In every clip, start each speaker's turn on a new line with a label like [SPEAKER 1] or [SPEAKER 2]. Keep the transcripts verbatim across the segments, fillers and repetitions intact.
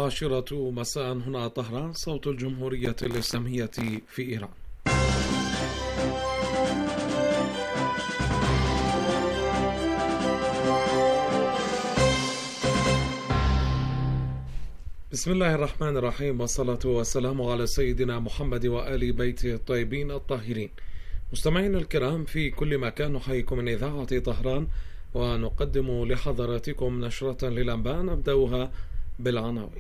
[SPEAKER 1] العاشرة مساء هنا طهران، صوت الجمهورية الإسلامية في إيران. بسم الله الرحمن الرحيم، والصلاة والسلام على سيدنا محمد وآل بيته الطيبين الطاهرين. مستمعينا الكرام في كل مكان، نحييكم من إذاعة طهران ونقدم لحضراتكم نشرة للأنباء نبدأها بالعناوين.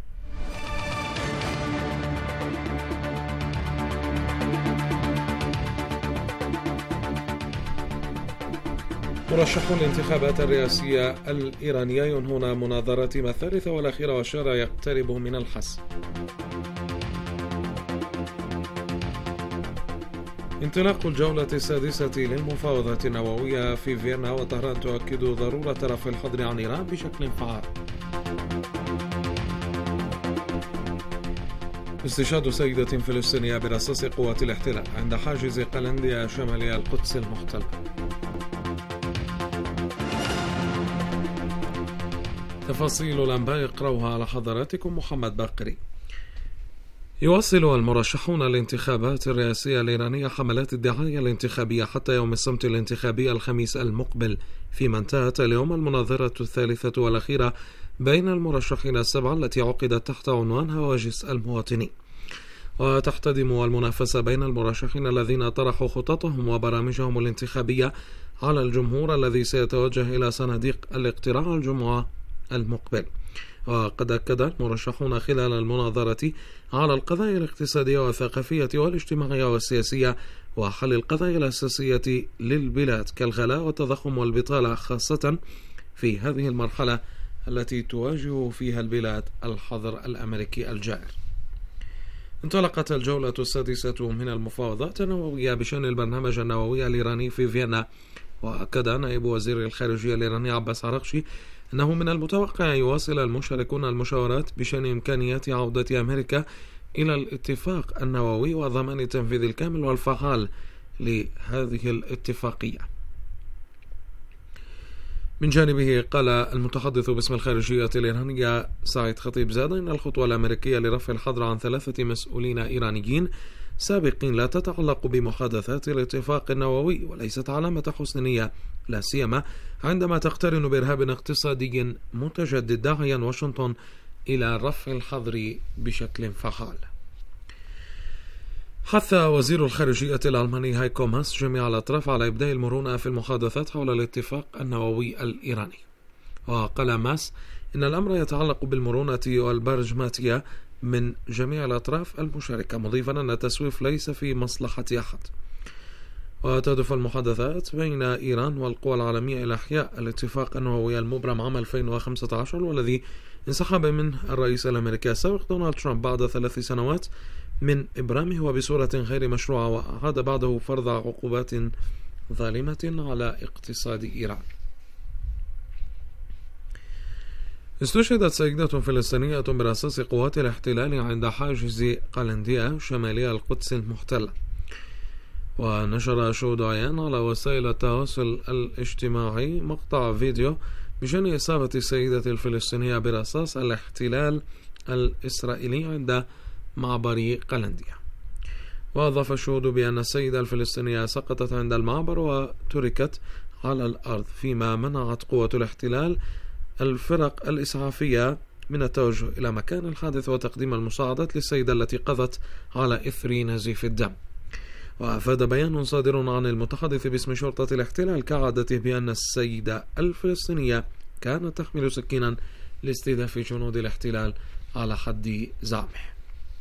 [SPEAKER 1] مرشحو الانتخابات الرئاسية الإيرانية ينهون مناظرتهم الثالثة والأخيرة والشارع يقترب من الحسم. انطلاق الجولة السادسة للمفاوضات النووية في فيينا، وطهران تؤكد ضرورة رفع الحظر عن إيران بشكل فعال. استشهاد سيدة فلسطينية برصاص قوات الاحتلال عند حاجز قلنديا شمالي القدس المحتلة. تفاصيل الأنباء اقرأوها على حضراتكم محمد باقري. يواصل المرشحون الانتخابات الرئاسية الإيرانية حملات الدعاية الانتخابية حتى يوم السبت الانتخابي الخميس المقبل، فيما انتهت اليوم المناظرة الثالثة والأخيرة بين المرشحين السبعة التي عقدت تحت عنوان هواجس المواطنين. وتحتدم المنافسة بين المرشحين الذين طرحوا خططهم وبرامجهم الانتخابية على الجمهور الذي سيتوجه إلى صناديق الاقتراع الجمعة المقبل. وقد أكد المرشحون خلال المناظرة على القضايا الاقتصادية والثقافية والاجتماعية والسياسية وحل القضايا الأساسية للبلاد كالغلاء والتضخم والبطالة، خاصة في هذه المرحلة التي تواجه فيها البلاد الحظر الأمريكي الجائر. انطلقت الجولة السادسة من المفاوضات النووية بشأن البرنامج النووي الإيراني في فيينا. وأكد نائب وزير الخارجية الإيراني عباس عراقشي أنه من المتوقع أن يواصل المشاركون المشاورات بشأن إمكانيات عودة أمريكا إلى الاتفاق النووي وضمان التنفيذ الكامل والفعال لهذه الاتفاقية. من جانبه قال المتحدث باسم الخارجية الإيرانية سعيد خطيب زاد إن الخطوة الأمريكية لرفع الحظر عن ثلاثة مسؤولين إيرانيين سابقين لا تتعلق بمحادثات الاتفاق النووي وليست علامة حسن نية، لا سيما عندما تقترن بإرهاب اقتصادي متجدد، داعيا واشنطن إلى رفع الحظر بشكل فعال. حث وزير الخارجية الألماني هايكو ماس جميع الأطراف على إبداء المرونة في المحادثات حول الاتفاق النووي الإيراني. وقال ماس إن الأمر يتعلق بالمرونة والبرجماتية من جميع الأطراف المشاركة، مضيفا أن التسويف ليس في مصلحة أحد. وتهدف المحادثات بين إيران والقوى العالمية إلى إحياء الاتفاق النووي المبرم عام ألفين وخمسة عشر، والذي انسحب منه الرئيس الأمريكي السابق دونالد ترامب بعد ثلاث سنوات من إبرامه وبصورة غير مشروعة، وأعاد بعده فرض عقوبات ظالمة على اقتصاد إيران. استشهدت سيدة فلسطينية برصاص قوات الاحتلال عند حاجز قلنديا شمالي القدس المحتلة. ونشر شهود عيان على وسائل التواصل الاجتماعي مقطع فيديو بشأن إصابة السيدة الفلسطينية برصاص الاحتلال الإسرائيلي عند معبر قلنديا. وأضاف الشهود بأن السيدة الفلسطينية سقطت عند المعبر وتركت على الأرض، فيما منعت قوة الاحتلال الفرق الإسعافية من التوجه إلى مكان الحادث وتقديم المساعدات للسيدة التي قضت على إثر نزيف الدم. وأفاد بيان صادر عن المتحدث باسم شرطة الاحتلال كعادته بأن السيدة الفلسطينية كانت تحمل سكينا لاستهداف جنود الاحتلال على حد زعمه.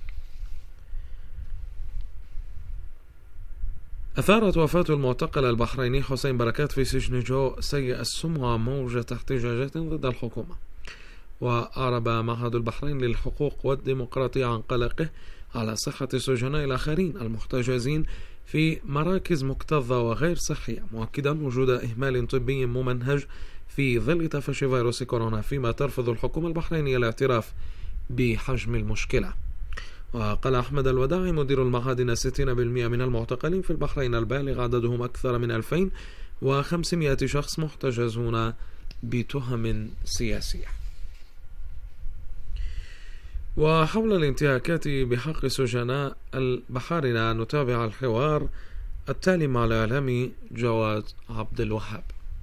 [SPEAKER 1] أثارت وفاة المعتقل البحريني حسين بركات في سجن جو سيء السمعة موجة احتجاجات ضد الحكومة. وأعرب معهد البحرين للحقوق والديمقراطية عن قلقه على صحة السجناء الآخرين المحتجزين في مراكز مكتظة وغير صحية، مؤكدا وجود إهمال طبي ممنهج في ظل تفشي فيروس كورونا، فيما ترفض الحكومة البحرينية الاعتراف بحجم المشكلة. وقال أحمد الوداعي مدير المعهد أن ستين بالمئة من المعتقلين في البحرين البالغ عددهم أكثر من ألفين وخمسمائة شخص محتجزون بتهم سياسية. وحول الانتهاكات بحق سجناء البحارنة نتابع الحوار التالي مع الإعلامي جواد عبد الوهاب.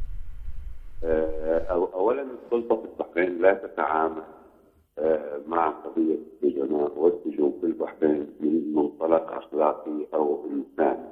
[SPEAKER 2] أولا السلطة في البحرين لا تتعامل مع قضية السجناء والسجون في البحرين من منطلق أخلاقي أو إنساني.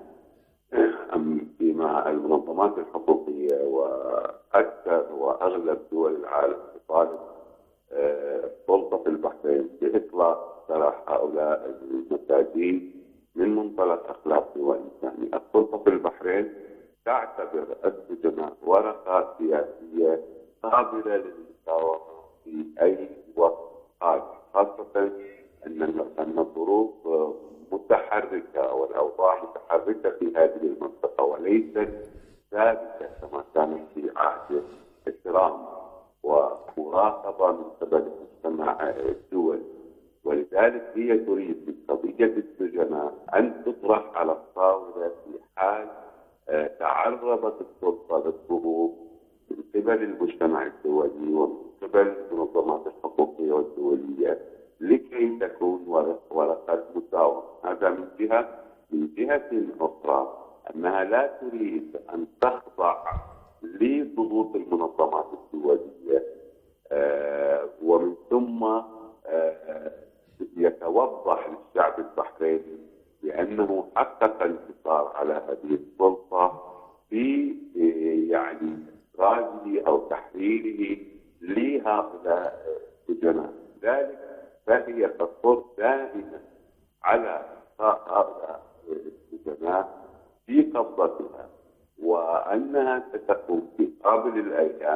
[SPEAKER 2] فيما المنظمات الحقوقية وأكثر وأغلب دول العالم تطالب السلطة في البحرين بإطلاق سراح هؤلاء المساجين من منطلق أخلاقي وإنساني. السلطة في البحرين تعتبر السجناء ورقة سياسية قابلة للمساواة في أي وقت حاجة، خاصة أن أن الظروف متحركة والأوضاع متحركة في هذه المنطقة وليست ثابتة كما كانت في عهد الترامب ومراقبة من قبل المجتمع الدولي. ولذلك هي تريد بقضية السجناء أن تطرح على الطاولة في حال تعرضت السلطة للضغوط من قبل المجتمع الدولي ومن قبل المنظمات الحقوقية والدولية لكي تكون ورقة مساواة. هذا من جهة. من جهة أخرى أنها لا تريد أن تخضع لضغوط المنظمات الدولية، آه ومن ثم آه يتوضح للشعب البحريني بأنه حقق انتصار على هذه السلطة في يعني إخراجه أو تحريره لهؤلاء السجناء. ذلك فهي تصر دائما على هؤلاء السجناء في قبضتها، وأنها ستكون في قابل الأيام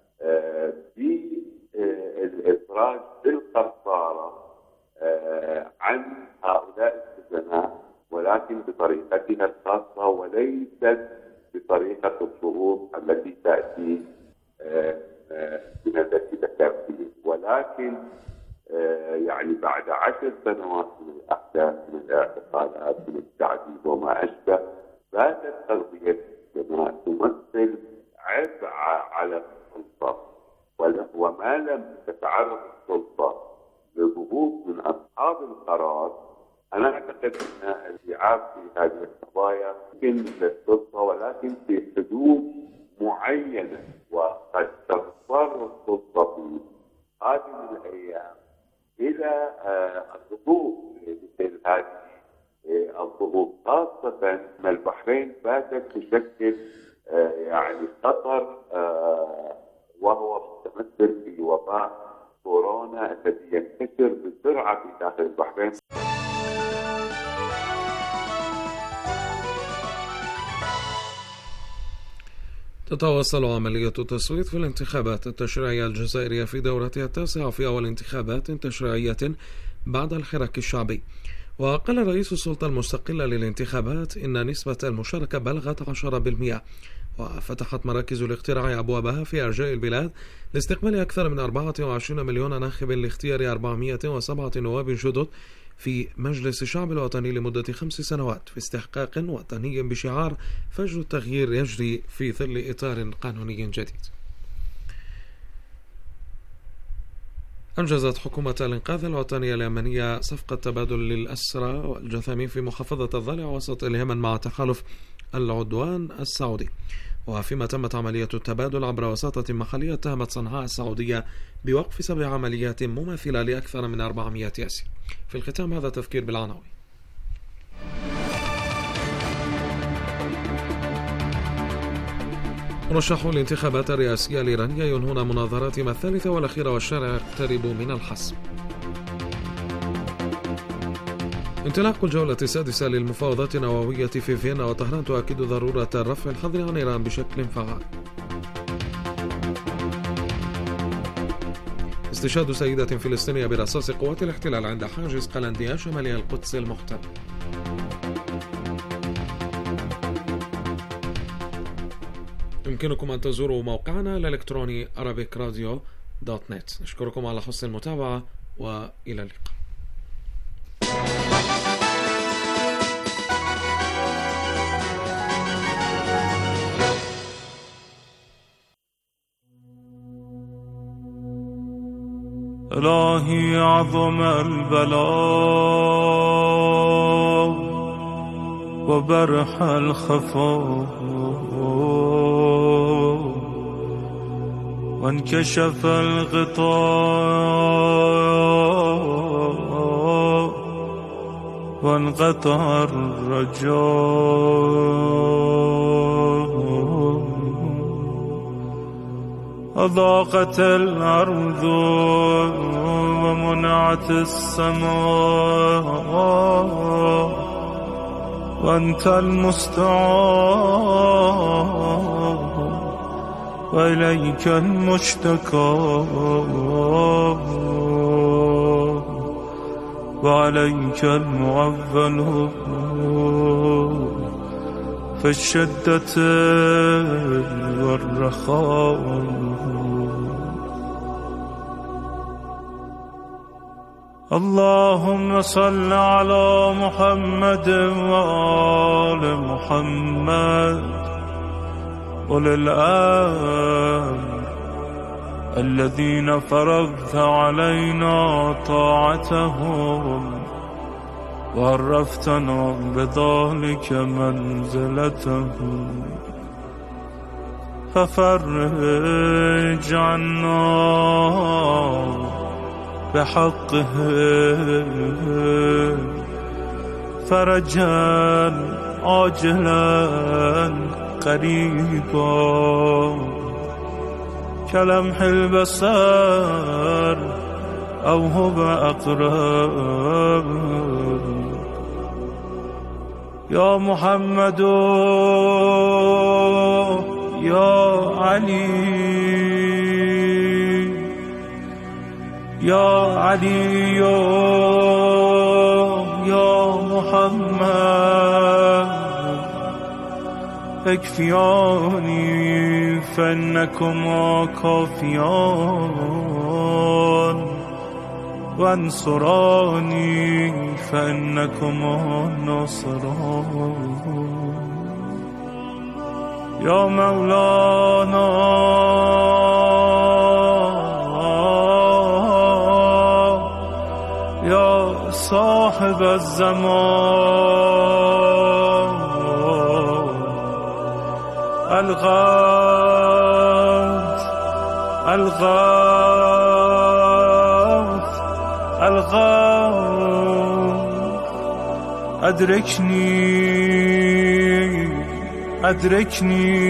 [SPEAKER 2] بالإخراج بالقصارى عن هؤلاء السجناء، ولكن بطريقتها الخاصة وليست بطريقة الضغوط التي تأتي من التي ذكرت. ولكن يعني بعد عشر سنوات من الأحداث من الاعتقالات من التعذيب وما أشبه، باتت قضية السجناء تمثل عبء على السلطة، وما لم تتعرض السلطة لضغوط من أصحاب القرار. أنا أعتقد أن اللعاب في هذه القضايا يمكن للسلطة ولكن في حدود معينة، وقد تضطر السلطة في قادم الأيام إلى الضغوط مثل هذه الضغوط، خاصة أن البحرين باتت تشكل يعني خطر وهو متمثل في وباء كورونا الذي ينتشر بسرعة في داخل البحرين.
[SPEAKER 1] تتواصل عملية التصويت في الانتخابات التشريعية الجزائرية في دورتها التاسعة في أول انتخابات تشريعية بعد الحراك الشعبي. وقال رئيس السلطة المستقلة للانتخابات إن نسبة المشاركة بلغت عشرة بالمئة، وفتحت مراكز الاقتراع أبوابها في أرجاء البلاد لاستقبال أكثر من أربعة وعشرين مليون ناخب لاختيار أربعمئة وسبعة نواب جدد في مجلس الشعب الوطني لمدة خمس سنوات في استحقاق وطني بشعار فجر التغيير يجري في ظل إطار قانوني جديد. أنجزت حكومة الإنقاذ الوطنية اليمنية صفقة تبادل للأسرى والجثامين في محافظة الضالع وسط اليمن مع تحالف العدوان السعودي. وفيما تمت عملية التبادل عبر وساطة محلية، اتهمت صنعاء السعودية بوقف سبع عمليات مماثلة لأكثر من أربعمئة أسير. في الختام هذا تذكير بالعناوين. رشحوا الانتخابات الرئاسية الإيرانية ينهون مناظراتهم الثالثة والأخيرة والشارع يقترب من الحسم. انطلاق الجولة السادسة للمفاوضات النووية في فيينا وطهران تؤكد ضرورة رفع الحظر عن إيران بشكل فعال. استشهاد سيدة فلسطينية برصاص قوات الاحتلال عند حاجز قلنديا شمالي القدس المحتل. يمكنكم أن تزوروا موقعنا الإلكتروني arabic radio دوت نت. نشكركم على حسن المتابعة وإلى اللقاء.
[SPEAKER 3] إلهي عظم البلاء وبرح الخفاء وانكشف الغطاء وانقطع الرجاء أضاقت الأرض ومنعت السماء وأنت المستعان وإليك المشتكى وعليك المعول في الشدة والرخاء. اللهم صل على محمد وآل محمد أولي الأمر الذين فرضت علينا طاعتهم وعرفتنا بذلك منزلتهم، ففرج عنا بحقه فرجا عاجلا قريبا كلمح البصر أو هو أقرب. يا محمد يا علي يا علي يا محمد اكفياني فإنكما كافيان وانصراني فإنكما ناصران. يا مولانا يا صاحب الزمان الغوث الغوث الغوث أدركني أدركني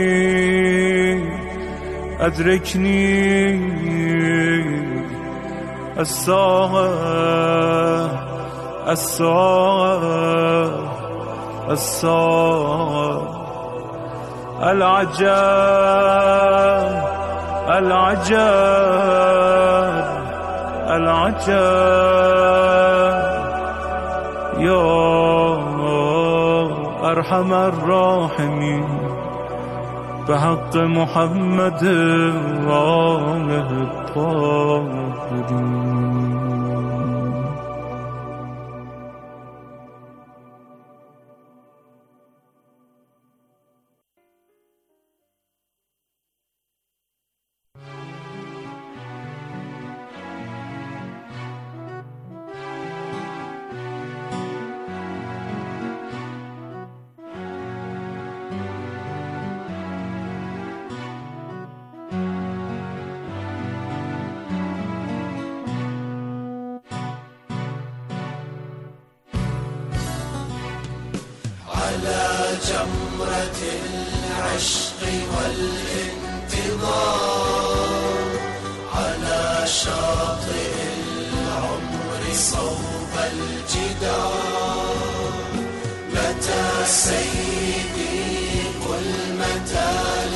[SPEAKER 3] أدركني الساعة الساعة الساعة العجاب العجاب العجاب. يا أرحم الراحمين بحق محمد وآله الطاهرين.
[SPEAKER 4] على جمرة العشق والانتظار على شاطئ العمر صوب الجدار. متى سيدي قل متى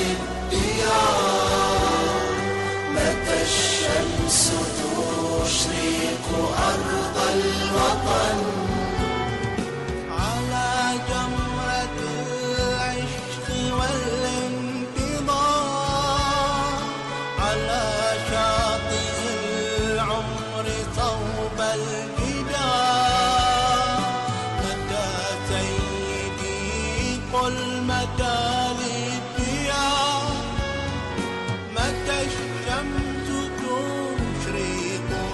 [SPEAKER 4] للديار، متى الشمس تشرق أرض الوطن.
[SPEAKER 5] متى الشمس تشرق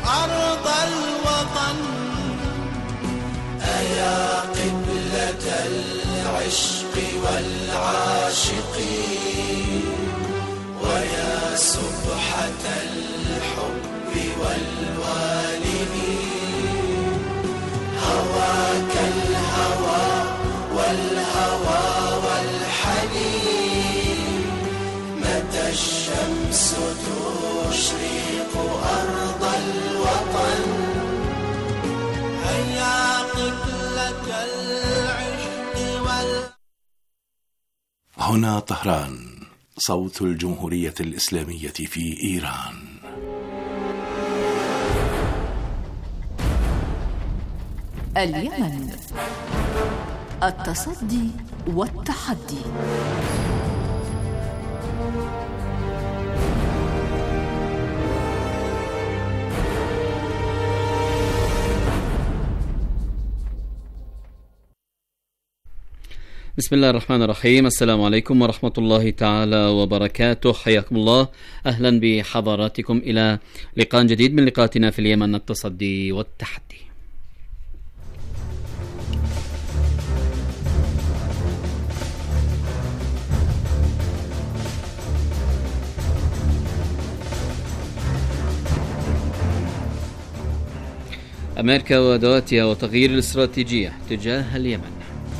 [SPEAKER 4] العشق والعاشقين ويا سبحة الحب والوالدين هواك الهوى والهوى والحنين متى الشمس تشرق أرض الوطن هيا قبلة العشق وال
[SPEAKER 5] هنا طهران، صوت الجمهورية الإسلامية في إيران.
[SPEAKER 6] اليمن، التصدي والتحدي.
[SPEAKER 7] بسم الله الرحمن الرحيم. السلام عليكم ورحمة الله تعالى وبركاته. حياكم الله، أهلا بحضراتكم إلى لقاء جديد من لقاءاتنا في اليمن، التصدي والتحدي. أمريكا وأدواتها وتغيير الاستراتيجية تجاه اليمن.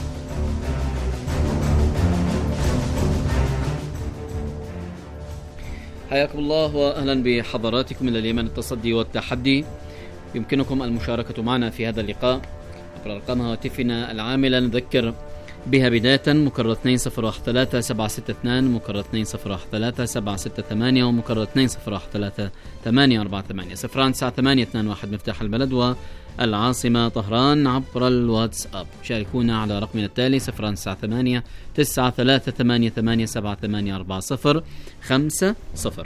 [SPEAKER 7] حياكم الله وأهلا بحضراتكم إلى اليمن، التصدي والتحدي. يمكنكم المشاركة معنا في هذا اللقاء عبر أرقام هاتفنا العاملة، نذكر بها بداية مكرر اثنين صفر واحد ثلاثة سبعة ستة اثنين، مكرر اثنين صفر واحد ثلاثة سبعة ستة ثمانية، ومكرر اثنين صفر واحد ثلاثة ثمانية أربعة ثمانية صفر تسعة ثمانية اثنين واحد مفتاح البلد والعاصمة طهران. عبر الواتساب شاركونا على رقمنا التالي صفر تسعة ثمانية تسعة ثلاثة ثمانية ثمانية سبعة ثمانية أربعة صفر خمسة صفر.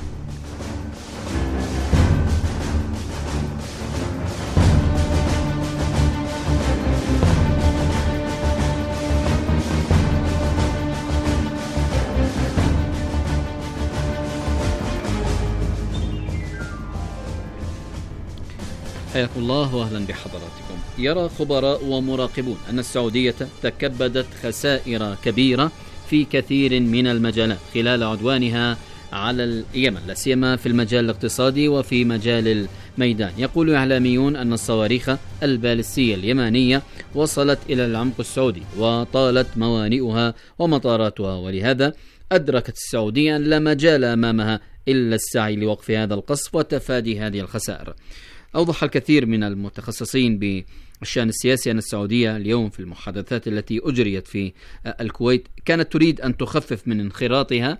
[SPEAKER 7] حياكم الله واهلا بحضراتكم. يرى خبراء ومراقبون أن السعودية تكبدت خسائر كبيرة في كثير من المجالات خلال عدوانها على اليمن، لا سيما في المجال الاقتصادي وفي مجال الميدان. يقول إعلاميون أن الصواريخ البالستية اليمانية وصلت إلى العمق السعودي وطالت موانئها ومطاراتها، ولهذا أدركت السعودية أن لا مجال أمامها إلا السعي لوقف هذا القصف وتفادي هذه الخسائر. أوضح الكثير من المتخصصين بالشأن السياسي أن السعودية اليوم في المحادثات التي أجريت في الكويت كانت تريد أن تخفف من انخراطها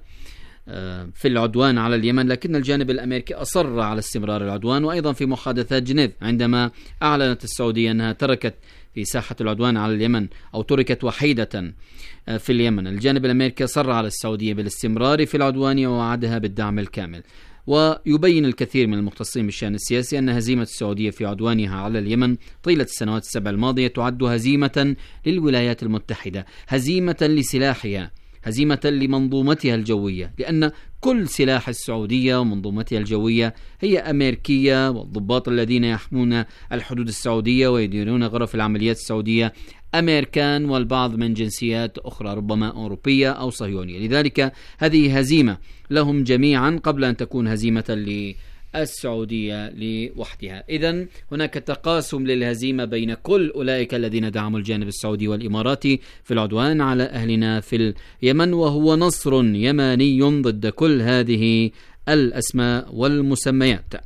[SPEAKER 7] في العدوان على اليمن، لكن الجانب الأمريكي أصر على استمرار العدوان. وأيضا في محادثات جنيف عندما أعلنت السعودية أنها تركت في ساحة العدوان على اليمن أو تركت وحيدة في اليمن، الجانب الأمريكي أصر على السعودية بالاستمرار في العدوان ووعدها بالدعم الكامل. ويبين الكثير من المختصين بالشأن السياسي أن هزيمة السعودية في عدوانها على اليمن طيلة السنوات السبع الماضية تعد هزيمة للولايات المتحدة، هزيمة لسلاحها، هزيمة لمنظومتها الجوية، لأن كل سلاح السعودية ومنظومتها الجوية هي أمريكية، والضباط الذين يحمون الحدود السعودية ويديرون غرف العمليات السعودية أمريكان، والبعض من جنسيات أخرى ربما أوروبية أو صهيونية. لذلك هذه هزيمة لهم جميعا قبل أن تكون هزيمة للسعودية لوحدها. إذن هناك تقاسم للهزيمة بين كل أولئك الذين دعموا الجانب السعودي والإماراتي في العدوان على أهلنا في اليمن، وهو نصر يماني ضد كل هذه الأسماء والمسميات.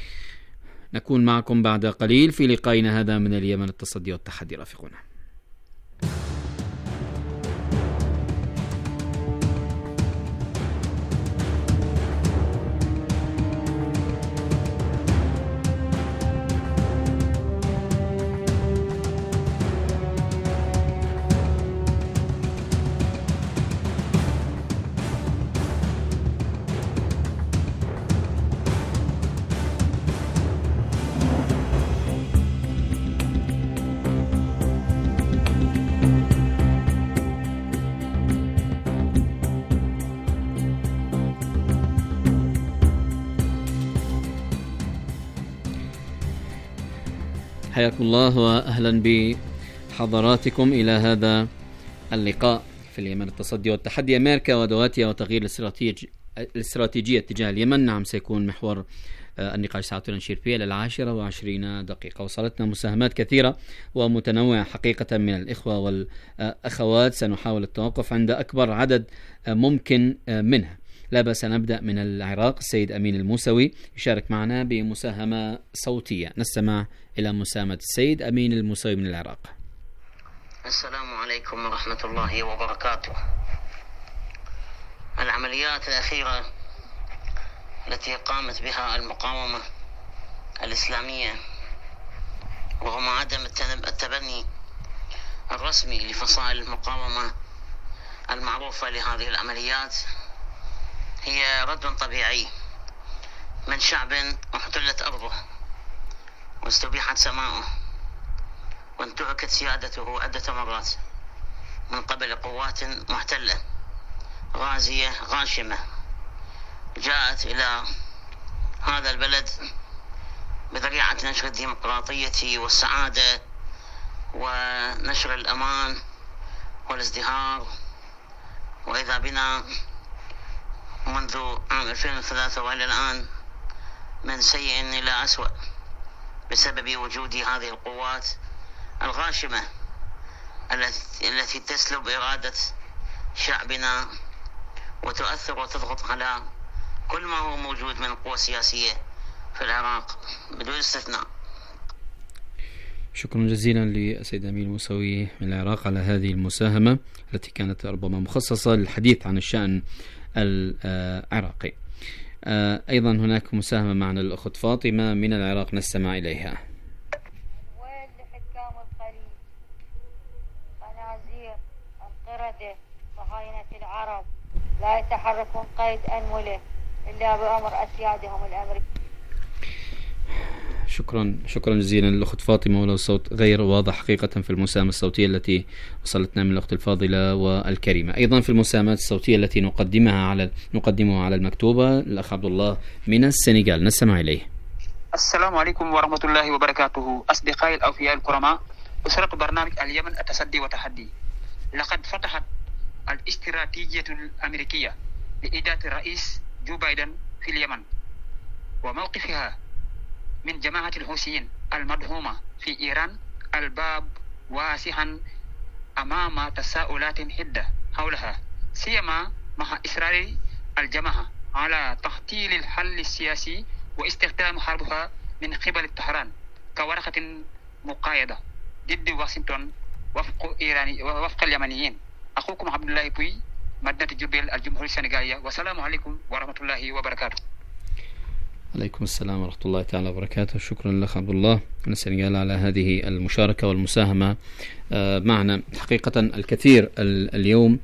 [SPEAKER 7] نكون معكم بعد قليل في لقائنا هذا من اليمن، التصدي والتحدي. رافقونا. حياكم الله وأهلا بحضراتكم إلى هذا اللقاء في اليمن، التصدي والتحدي، أمريكا وأدواتها وتغيير الاستراتيجي الاستراتيجية تجاه اليمن. نعم، سيكون محور النقاش ساعتنا نشير فيه للعاشرة وعشرين دقيقة. وصلتنا مساهمات كثيرة ومتنوعة حقيقة من الإخوة والأخوات، سنحاول التوقف عند أكبر عدد ممكن منها. لا بأس نبدأ من العراق. السيد أمين الموسوي يشارك معنا بمساهمة صوتية، نستمع إلى مساهمة السيد أمين الموسوي من العراق.
[SPEAKER 8] السلام عليكم ورحمة الله وبركاته. العمليات الأخيرة التي قامت بها المقاومة الإسلامية رغم عدم التبني الرسمي لفصائل المقاومة المعروفة لهذه العمليات هي رد طبيعي من شعب احتلت أرضه واستبيحت سماؤه وانتهكت سيادته عدة مرات من قبل قوات محتلة غازية غاشمة جاءت إلى هذا البلد بذريعة نشر الديمقراطية والسعادة ونشر الأمان والازدهار، وإذا بنا منذ عام ألفين وثلاثة وإلى الآن من سيء إلى أسوأ بسبب وجود هذه القوات الغاشمة التي تسلب إرادة شعبنا وتؤثر وتضغط على كل ما هو موجود من قوى سياسية في العراق بدون استثناء.
[SPEAKER 7] شكرا جزيلا للسيد أمين الموسوي من العراق على هذه المساهمة التي كانت ربما مخصصة للحديث عن الشأن العراقي. أيضا هناك مساهمة معنا الأخت فاطمة من العراق، نستمع إليها.
[SPEAKER 9] وين لحكام الخليج، خنازير القردة صهاينة العرب لا يتحركون قيد أنملة إلا بأمر أسيادهم الأمريكي.
[SPEAKER 7] شكرا شكرا جزيلا للأخت فاطمة، ولو صوت غير واضح حقيقة في المساهمة الصوتية التي وصلتنا من الأخت الفاضلة والكريمة. أيضا في المساهمات الصوتية التي نقدمها على نقدمها على المكتوبة الأخ عبد الله من السنغال، نستمع إليه.
[SPEAKER 10] السلام عليكم ورحمة الله وبركاته. أصدقائي الأوفياء الكرماء، أسرة برنامج اليمن التصدي وتحدي، لقد فتحت الاستراتيجية الأمريكية لإدارة الرئيس جو بايدن في اليمن وموقفها من جماعة الحوثيين المدعومة في إيران الباب واسعا أمام تساؤلات حدة حولها، سيما مع إصرار الجماعة على تحصيل الحل السياسي واستخدام حربها من قبل طهران كورقة مقايدة ضد واشنطن وفق إيراني وفق اليمنيين. أخوكم عبد الله بوي، مدينة جبيل، الجمهورية السنغالية، والسلام عليكم ورحمة الله وبركاته.
[SPEAKER 7] عليكم السلام ورحمة الله تعالى وبركاته. شكرا لك عبد الله من السنغال على هذه المشاركة والمساهمة معنا. حقيقة الكثير اليوم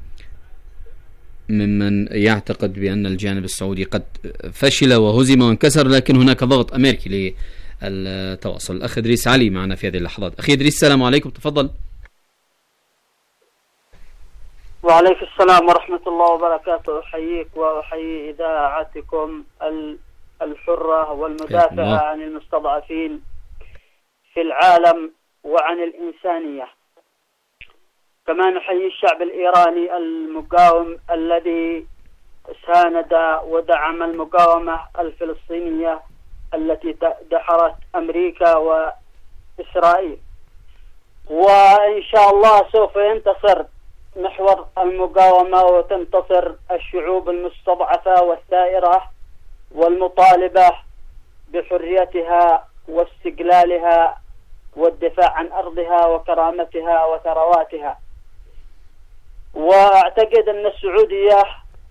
[SPEAKER 7] ممن يعتقد بأن الجانب السعودي قد فشل وهزم وانكسر، لكن هناك ضغط أمريكي للتواصل. الأخ إدريس علي معنا في هذه اللحظات. أخي إدريس، السلام عليكم، تفضل.
[SPEAKER 11] وعليك السلام ورحمة الله وبركاته. أحييك وأحيي إذاعتكم الحرة والمدافعة عن المستضعفين في العالم وعن الإنسانية. كما نحيي الشعب الإيراني المقاوم الذي ساند ودعم المقاومة الفلسطينية التي دحرت أمريكا وإسرائيل، وإن شاء الله سوف ينتصر محور المقاومة وتنتصر الشعوب المستضعفة والثائرة والمطالبة بحريتها واستقلالها والدفاع عن أرضها وكرامتها وثرواتها. وأعتقد أن السعودية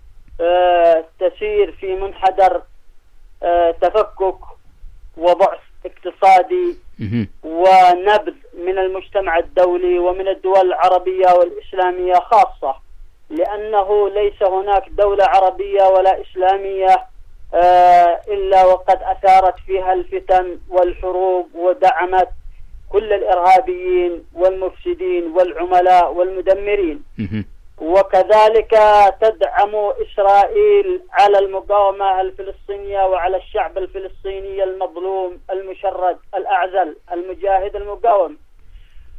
[SPEAKER 11] تسير في منحدر تفكك وضعف اقتصادي ونبذ من المجتمع الدولي ومن الدول العربية والإسلامية خاصة، لأنه ليس هناك دولة عربية ولا إسلامية إلا وقد أثارت فيها الفتن والحروب ودعمت كل الإرهابيين والمفسدين والعملاء والمدمرين، وكذلك تدعم إسرائيل على المقاومة الفلسطينية وعلى الشعب الفلسطيني المظلوم المشرد الأعزل المجاهد المقاوم.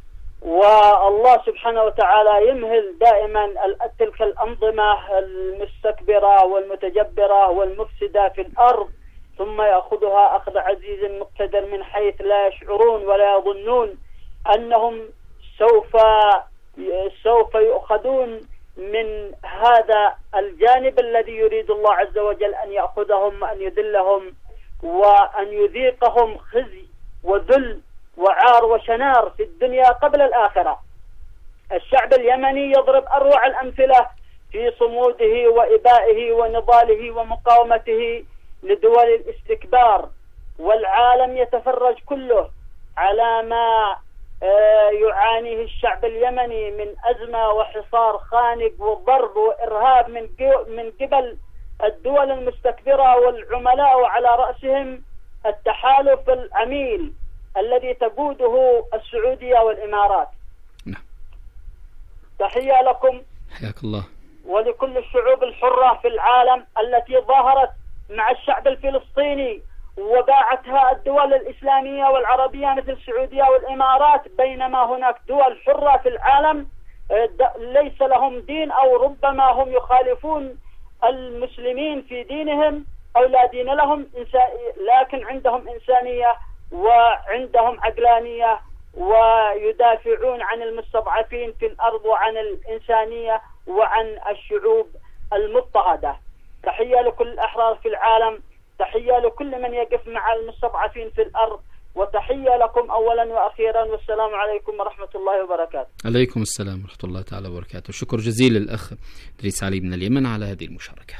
[SPEAKER 11] والله سبحانه وتعالى يمهل دائما تلك الأنظمة المستكبرة والمتجبرة والمفسدة في الأرض، ثم يأخذها أخذ عزيز مقتدر من حيث لا يشعرون ولا يظنون أنهم سوف سوف يؤخذون من هذا الجانب الذي يريد الله عز وجل أن يأخذهم وأن يذلهم وأن يذيقهم خزي وذل وعار وشنار في الدنيا قبل الآخرة. الشعب اليمني يضرب أروع الأمثلة في صموده وإبائه ونضاله ومقاومته لدول الاستكبار، والعالم يتفرج كله على ما يعانيه الشعب اليمني من أزمة وحصار خانق وضرب وإرهاب من من قبل الدول المستكبرة والعملاء على رأسهم التحالف العميل الذي تقوده السعودية والإمارات.
[SPEAKER 7] نعم.
[SPEAKER 11] تحية لكم
[SPEAKER 7] حياك الله
[SPEAKER 11] ولكل الشعوب الحرة في العالم التي ظاهرت مع الشعب الفلسطيني وباعتها الدول الإسلامية والعربية مثل السعودية والإمارات، بينما هناك دول حرة في العالم ليس لهم دين أو ربما هم يخالفون المسلمين في دينهم أو لا دين لهم، لكن عندهم إنسانية وعندهم عقلانية ويدافعون عن المستضعفين في الأرض وعن الإنسانية وعن الشعوب المضطهدة. تحية لكل الأحرار في العالم، تحية لكل من يقف مع المستضعفين في الأرض، وتحية لكم أولا وأخيرا، والسلام عليكم ورحمة الله وبركاته.
[SPEAKER 7] عليكم السلام ورحمة الله تعالى وبركاته. شكر جزيل للأخ إدريس علي من اليمن على هذه المشاركة.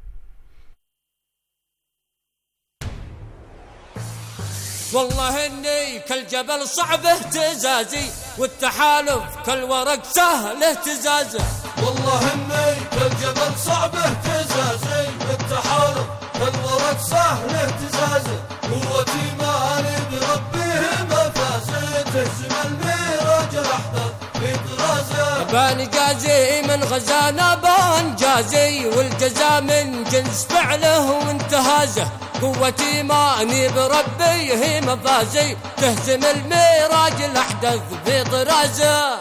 [SPEAKER 12] والله اني كالجبل صعب اهتزازي والتحالف كالورق سهل اهتزازه.
[SPEAKER 4] والله اني كالجبل صعب اهتزازي والتحالف كالورق سهل اهتزازه. قوتي مالي بربيه مفازي تهزم الميراج الاحداث في طرازه.
[SPEAKER 12] بان جازي من غزانا بان جازي والجزاء من جنس فعله وانتهازه. قوتي ماني بربي هي مفازي تهزم الميراج الأحدث في طرازه.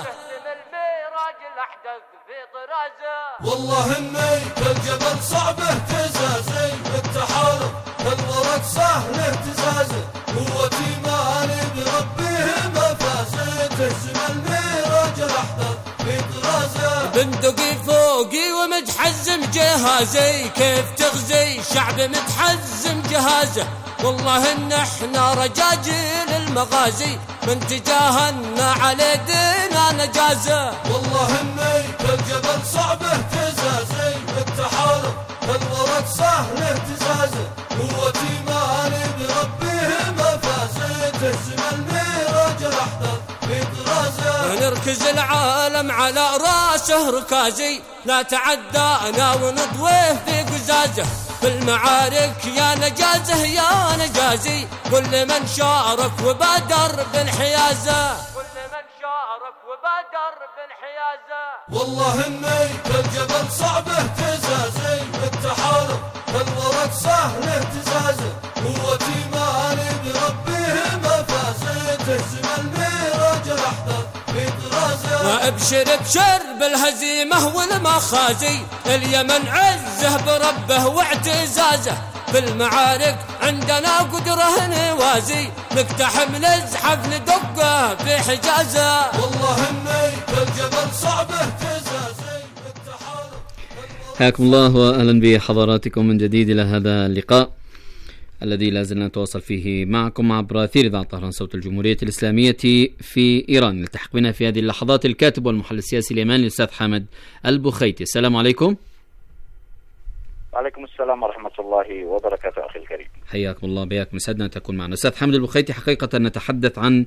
[SPEAKER 4] والله اني كالجبل صعب اهتزازي والتحالف كالورق سهل اهتزازه. قوتي ماني بربي مفازي تهزم الميراج الأحدث في طرازه.
[SPEAKER 12] بندقي فوقي ومتحزم جهازي كيف تغزي شعب متحزم جهازه. والله ان احنا رجاجيل المغازي من تجاهنا على دينا نجازه.
[SPEAKER 4] والله اني كالجبل صعب اهتزازي والتحالف كالورق سهل اهتزازه. قوتي مالي بربيه مفازي تهزم الميراج الاحداث في طرازه.
[SPEAKER 12] نركز العالم على راسه ركازي لا تعدانا ونطويه في قزازه. في المعارك يا نجازه يا نجازي كل من شارك وبادر بالحيازه. كل من شارك وبادر بالحيازه.
[SPEAKER 4] والله اني كالجبل صعب اهتزازي والتحالف كالورق سهل اهتزازه. قوتي مالي بربيه مفازي تهزم الميراج الاحداث في طرازه.
[SPEAKER 12] وابشر ابشر بالهزيمه والمخازي اليمن عزه بربه واعتزازه. في المعارك عندنا قدره نوازي نقتحم نزحف ندقه في حجازه.
[SPEAKER 4] والله اني كالجبل صعب اهتزازي والتحالف.
[SPEAKER 7] حياكم الله واهلا بحضراتكم من جديد الى هذا اللقاء الذي لا زلنا نتواصل فيه معكم عبر أثير إذاعة طهران صوت الجمهورية الإسلامية في إيران. يلتحق بنا في هذه اللحظات الكاتب والمحلل السياسي اليماني الأستاذ حامد البخيتي. السلام عليكم.
[SPEAKER 13] وعليكم السلام ورحمة الله وبركاته أخي الكريم.
[SPEAKER 7] حياكم الله بياك، مسعدنا أن تكون معنا. أستاذ حامد البخيتي، حقيقة نتحدث عن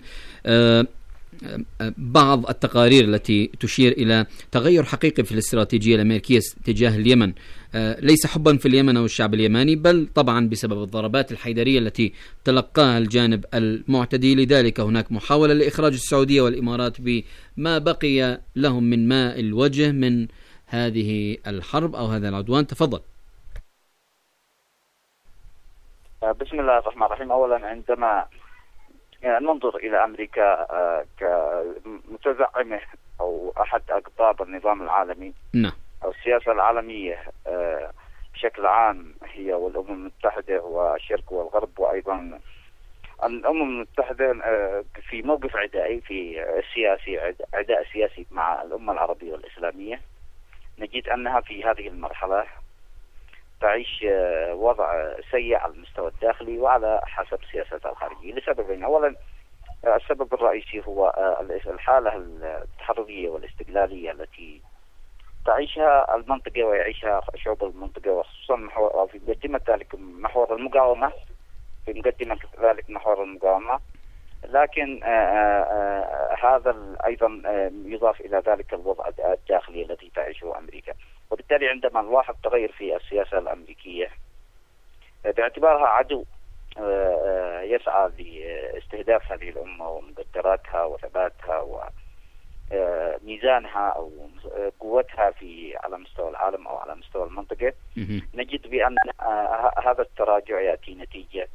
[SPEAKER 7] بعض التقارير التي تشير إلى تغير حقيقي في الاستراتيجية الأمريكية تجاه اليمن، ليس حبا في اليمن أو الشعب اليماني، بل طبعا بسبب الضربات الحيدرية التي تلقاها الجانب المعتدي. لذلك هناك محاولة لإخراج السعودية والإمارات بما بقي لهم من ماء الوجه من هذه الحرب أو هذا العدوان. تفضل.
[SPEAKER 13] بسم الله الرحمن الرحيم. أولا عندما ننظر إلى أمريكا كمتزعمة أو أحد أقطاب النظام العالمي
[SPEAKER 7] نعم.
[SPEAKER 13] أو السياسة العالمية بشكل عام، هي والأمم المتحدة والشرق والغرب، وأيضا الأمم المتحدة في موقف عدائي في السياسي، عداء سياسي مع الأمة العربية والإسلامية. نجد أنها في هذه المرحلة تعيش وضع سيء على المستوى الداخلي وعلى حسب سياستها الخارجية لسببين. أولا السبب الرئيسي هو الحالة التحررية والاستقلالية التي تعيشها المنطقة ويعيشها شعوب المنطقة، وخصوصا في مقدمة ذلك محور المقاومة، في مقدمة ذلك محور المقاومة. لكن آآ آآ هذا أيضا يضاف إلى ذلك الوضع الداخلي الذي تعيشه أمريكا. وبالتالي عندما نلاحظ تغير في السياسة الأمريكية باعتبارها عدو يسعى لاستهداف هذه الأمة ومقدراتها وثباتها وميزانها أو قوتها في على مستوى العالم أو على مستوى المنطقة، نجد بأن هذا التراجع يأتي نتيجة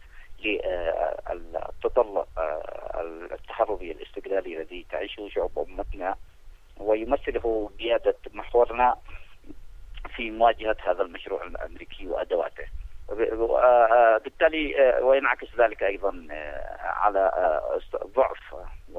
[SPEAKER 13] للتطلع التحرري الاستقلالي الذي تعيشه شعوب أمتنا، ويمثله قيادة محورنا في مواجهة هذا المشروع الأمريكي وأدواته. بالتالي وينعكس ذلك أيضا على ضعف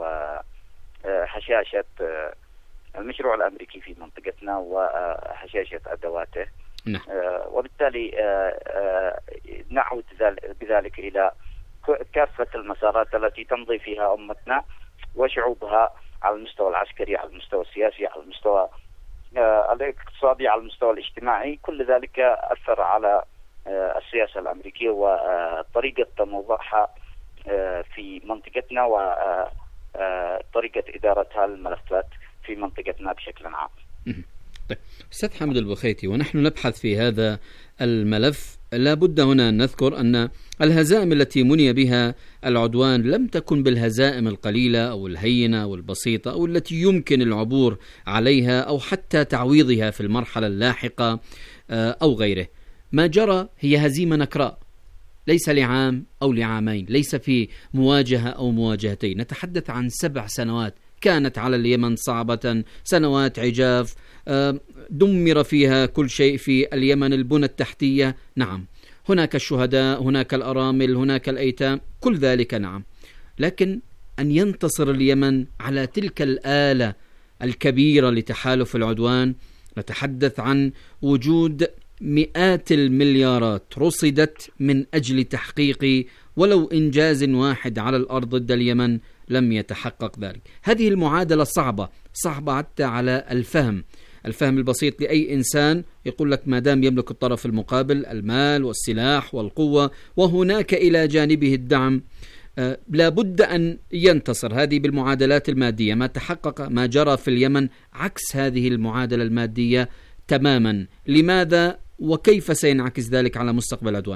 [SPEAKER 13] وهشاشة المشروع الأمريكي في منطقتنا وهشاشة أدواته. وبالتالي نعود بذلك إلى كافة المسارات التي تمضي فيها أمتنا وشعوبها على المستوى العسكري، على المستوى السياسي، على المستوى الاقتصادي، على المستوى الاجتماعي. كل ذلك أثر على السياسة الأمريكية وطريقة موضوعها في منطقتنا وطريقة إدارتها الملفات في منطقتنا بشكل عام.
[SPEAKER 7] طيب أستاذ حامد البخيتي، ونحن نبحث في هذا الملف لابد هنا أن نذكر أن الهزائم التي مني بها العدوان لم تكن بالهزائم القليلة أو الهينة أو البسيطة أو التي يمكن العبور عليها أو حتى تعويضها في المرحلة اللاحقة أو غيره. ما جرى هي هزيمة نكراء، ليس لعام أو لعامين، ليس في مواجهة أو مواجهتين، نتحدث عن سبع سنوات كانت على اليمن صعبة، سنوات عجاف دمر فيها كل شيء في اليمن، البنى التحتية نعم، هناك الشهداء، هناك الأرامل، هناك الأيتام، كل ذلك نعم. لكن أن ينتصر اليمن على تلك الآلة الكبيرة لتحالف العدوان، نتحدث عن وجود مئات المليارات رصدت من أجل تحقيق ولو إنجاز واحد على الأرض ضد اليمن، لم يتحقق ذلك. هذه المعادلة صعبة، صعبة حتى على الفهم الفهم البسيط لأي إنسان. يقول لك ما دام يملك الطرف المقابل المال والسلاح والقوة وهناك إلى جانبه الدعم، آه لابد أن ينتصر. هذه بالمعادلات المادية. ما تحقق ما جرى في اليمن عكس هذه المعادلة المادية تماما. لماذا وكيف سينعكس ذلك على مستقبل العدوان؟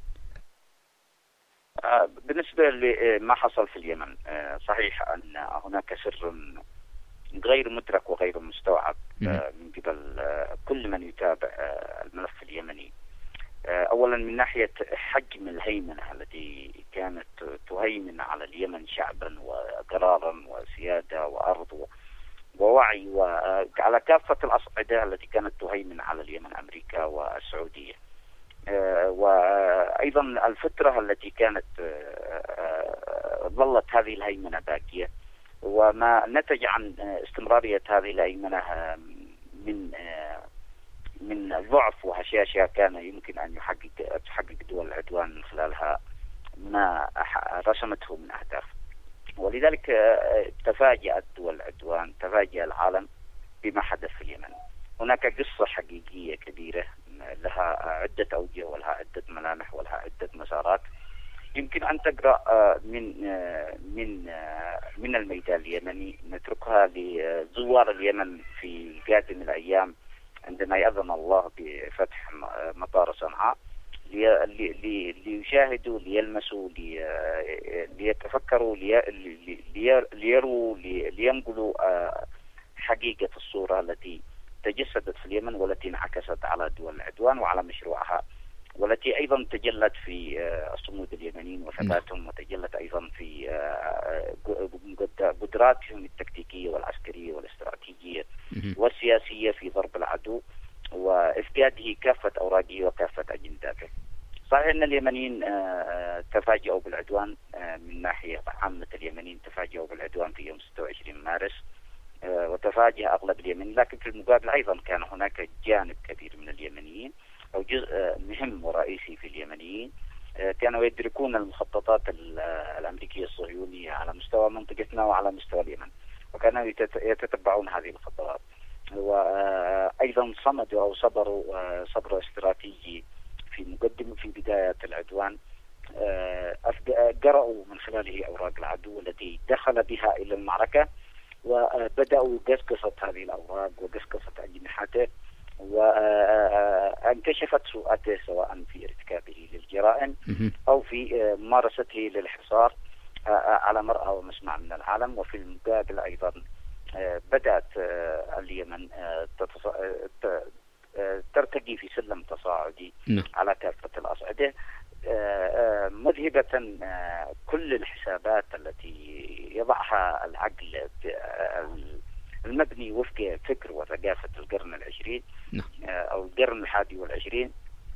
[SPEAKER 13] بالنسبة لما حصل في اليمن، صحيح أن هناك سر غير مدرك وغير مستوعب من قبل كل من يتابع الملف اليمني. أولا من ناحية حجم الهيمنة التي كانت تهيمن على اليمن شعبا وقرارا وسيادة وأرض ووعي وعلى كافة الأصعدة التي كانت تهيمن على اليمن، أمريكا والسعودية. وأيضا الفترة التي كانت ظلت هذه الهيمنة باقية، وما نتج عن استمرارية هذه الهيمنة من من ضعف وهشاشة كان يمكن أن يحقق تحقق دول العدوان من خلالها ما رسمته من أهداف. ولذلك تفاجأت دول العدوان، تفاجأ العالم بما حدث في اليمن. هناك قصة حقيقية كبيرة لها عدة أوجه ولها عدة ملامح ولها عدة مسارات. يمكن أن تقرأ من من من الميدان اليمني، نتركها لزوار اليمن في قادم الأيام عندما يأذن الله بفتح مطار صنعاء، ليشاهدوا، ليلمسوا، ليتفكروا، ليروا، لينقلوا حقيقة الصورة التي تجسدت في اليمن والتي انعكست على دول العدوان وعلى مشروعها والتي أيضا تجلت في صمود اليمنيين وثباتهم، وتجلت أيضا في قدراتهم التكتيكية والعسكرية والاستراتيجية والسياسية في ضرب العدو وإفقاده كافة أوراقه وكافة أجنداته. صحيح أن اليمنيين تفاجئوا بالعدوان، من ناحية عامة اليمنيين تفاجئوا بالعدوان في يوم ستة وعشرين مارس وتفاجأ أغلب اليمنيين، لكن في المقابل أيضا كان هناك جانب كبير من اليمنيين أو جزء مهم ورئيسي في اليمنيين كانوا يدركون المخططات الأمريكية الصهيونية على مستوى منطقتنا وعلى مستوى اليمن، وكانوا يتتبعون هذه الخطوات، وأيضا صمدوا أو صبروا صبر استراتيجي في مقدمة في بداية العدوان، قرأوا من خلاله أوراق العدو التي دخل بها إلى المعركة، وبدأوا قسقسة هذه الأوراق وقسقسة أجنحته، وانكشفت سوءاته سواء في ارتكابه للجرائم أو في ممارسته للحصار على مرأى ومسمع من العالم. وفي المقابل أيضا بدأت اليمن ترتقي في سلم تصاعدي على كافة الأصعدة، مذهبة كل الحسابات التي يضعها العقل المبني وفق فكر وثقافة القرن العشرين أو القرن الحادي والعشرين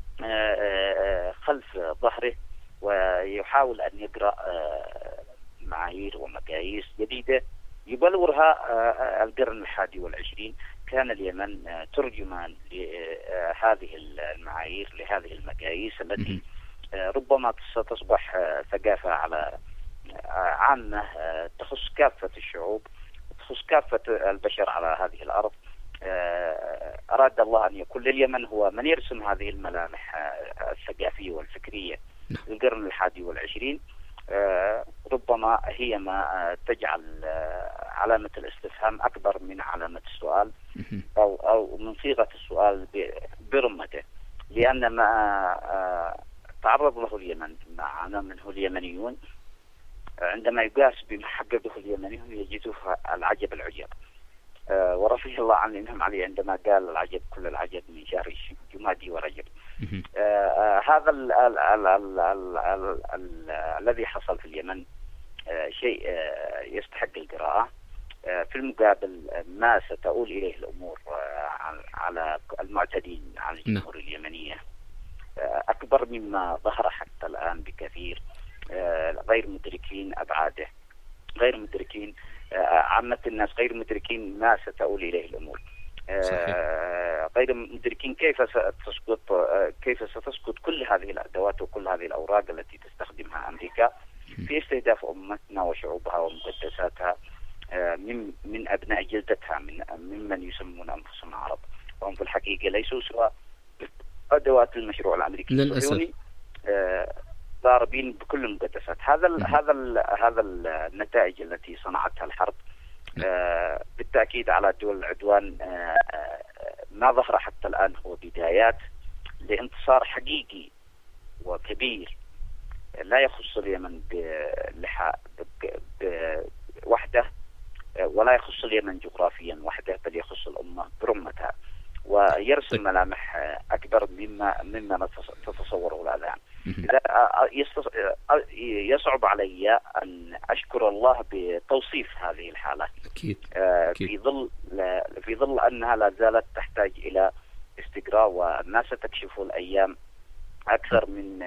[SPEAKER 13] خلف ظهره، ويحاول أن يقرأ معايير ومقاييس جديدة يبلورها القرن الحادي والعشرين. كان اليمن ترجمان لهذه المعايير لهذه المقاييس التي ربما ستصبح ثقافة على عامة تخص كافة الشعوب، تخص كافة البشر على هذه الأرض. أراد الله أن يكون لليمن هو من يرسم هذه الملامح الثقافية والفكرية للقرن الحادي والعشرين. ربما هي ما تجعل علامة الاستفهام أكبر من علامة السؤال أو أو من صيغة السؤال برمته، لأن ما تعرض له اليمن ما عانى منه اليمنيون عندما يقاس بما حققه اليمنيون يجدوه العجب العجب. ورضي الله عن الإمام علي عندما قال العجب كل العجب من شهر جمادي ورجب. هذا الذي حصل في اليمن شيء يستحق القراءة. في المقابل ما ستؤول إليه الأمور على المعتدين على الجمهورية اليمنية أكبر مما ظهر حتى الآن بكثير، غير مدركين أبعاده، غير مدركين عامة الناس، غير مدركين ما ستؤول إليه الأمور، غير مدركين كيف ستسقط كيف ستسقط كل هذه الأدوات وكل هذه الأوراق التي تستخدمها أمريكا في استهداف أمتنا وشعوبها ومقدساتها من من أبناء جلدتها، من ممن يسمون أنفسهم عرب، وهم في الحقيقة ليسوا سوى أدوات المشروع الأمريكي الصهيوني ضاربين بكل المقدسات. هذا ال هذا ال هذا النتائج التي صنعتها الحرب بالتأكيد على دول العدوان ما ظهر حتى الآن هو بدايات لانتصار حقيقي وكبير لا يخص اليمن بوحده ولا يخص اليمن جغرافيا وحده، بل يخص الأمة برمتها، ويرسم ملامح أكبر مما مما تتصوره الآن. يصعب علي أن أشكر الله بتوصيف هذه الحالة
[SPEAKER 7] أكيد.
[SPEAKER 13] أكيد. في ظل في ظل أنها لا زالت تحتاج إلى استقراء، وما ستكشفه الأيام أكثر من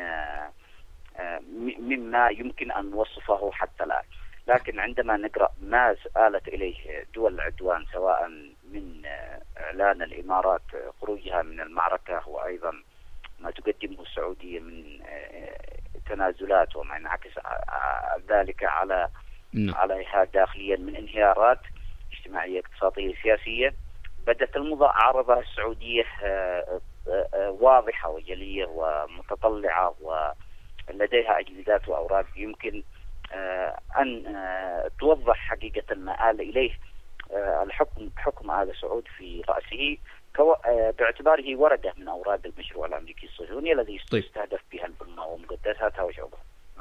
[SPEAKER 13] مما يمكن أن نوصفه حتى الآن. لكن عندما نقرأ ما آلت إليه دول العدوان، سواء من إعلان الإمارات خروجها من المعركة، وأيضا ما تقدمه السعودية من تنازلات وما ينعكس ذلك على عليها داخليا من انهيارات اجتماعية اقتصادية سياسية، بدت المعارضة السعودية واضحة وجلية ومتطلعة ولديها أجندات وأوراق يمكن أن توضح حقيقة ما آل إليه الحكم حكم آل سعود في رأسه باعتباره ورقة من أوراق المشروع الأمريكي الصهيوني الذي يستهدف بها الأمة ومقدساتها وشعوبها.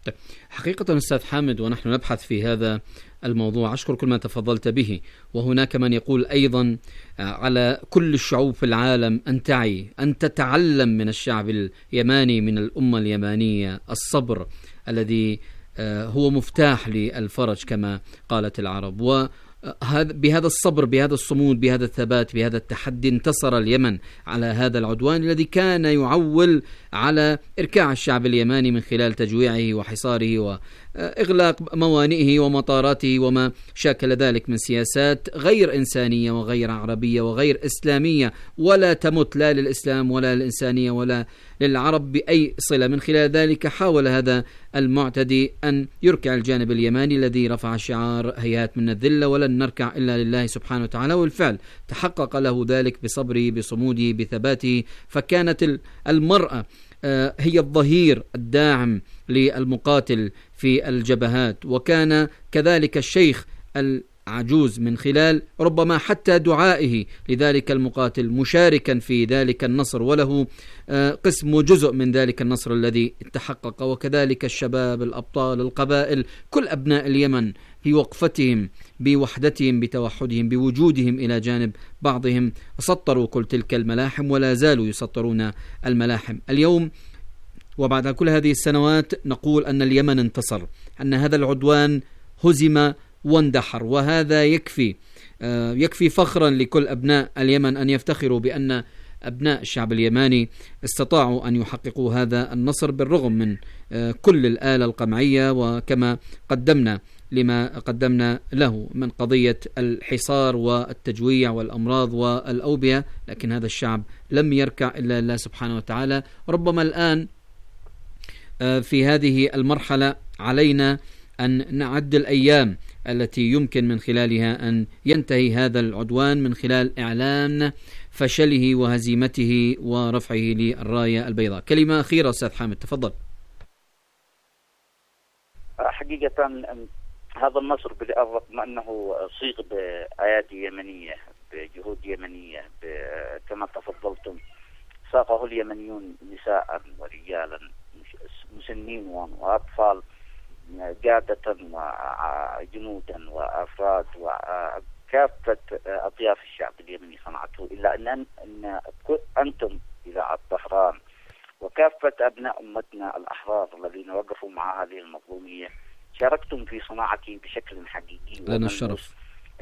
[SPEAKER 7] طيب. حقيقة أستاذ حامد، ونحن نبحث في هذا الموضوع، أشكر كل ما تفضلت به، وهناك من يقول أيضا على كل الشعوب في العالم أن تعي أن تتعلم من الشعب اليماني، من الأمة اليمانية، الصبر الذي هو مفتاح للفرج كما قالت العرب. و بهذا الصبر، بهذا الصمود، بهذا الثبات، بهذا التحدي انتصر اليمن على هذا العدوان الذي كان يعول على إركاع الشعب اليماني من خلال تجويعه وحصاره وإغلاق موانئه ومطاراته وما شاكل ذلك من سياسات غير إنسانية وغير عربية وغير إسلامية، ولا تمت لا للإسلام ولا للإنسانية ولا للعرب بأي صلة. من خلال ذلك حاول هذا المعتدي أن يركع الجانب اليماني الذي رفع شعار هيهات من الذلة ولن نركع إلا لله سبحانه وتعالى، والفعل تحقق له ذلك بصبره، بصموده، بثباته. فكانت المرأة هي الظهير الداعم للمقاتل في الجبهات، وكان كذلك الشيخ العجوز من خلال ربما حتى دعائه لذلك المقاتل مشاركا في ذلك النصر، وله قسم وجزء من ذلك النصر الذي تحقق. وكذلك الشباب، الأبطال، القبائل، كل أبناء اليمن في وقفتهم، بوحدتهم، بتوحدهم، بوجودهم إلى جانب بعضهم، سطروا كل تلك الملاحم ولا زالوا يسطرون الملاحم. اليوم وبعد كل هذه السنوات نقول أن اليمن انتصر، أن هذا العدوان هزم واندحر، وهذا يكفي يكفي فخرا لكل أبناء اليمن أن يفتخروا بأن أبناء الشعب اليماني استطاعوا أن يحققوا هذا النصر بالرغم من كل الآلة القمعية، وكما قدمنا لما قدمنا له من قضية الحصار والتجويع والأمراض والأوبئة، لكن هذا الشعب لم يركع إلا الله سبحانه وتعالى. ربما الآن في هذه المرحلة علينا أن نعد الأيام التي يمكن من خلالها أن ينتهي هذا العدوان من خلال إعلان فشله وهزيمته ورفعه للراية البيضاء. كلمة أخيرة أستاذ حامد، تفضل.
[SPEAKER 13] حقيقة هذا النصر بالرغم أنه صيغ بأيادي يمنية، بجهود يمنية، كما تفضلتم، ساقه اليمنيون نساء ورجالا، مسنين وأطفال، قادة وجنودا وأفراد وكافة أطياف الشعب اليمني صنعته، إلا أن أن أنتم إذاعة طهران وكافة أبناء أمتنا الأحرار الذين وقفوا مع هذه المظلومية شاركتم في صناعته بشكل حقيقي.
[SPEAKER 7] لنا الشرف.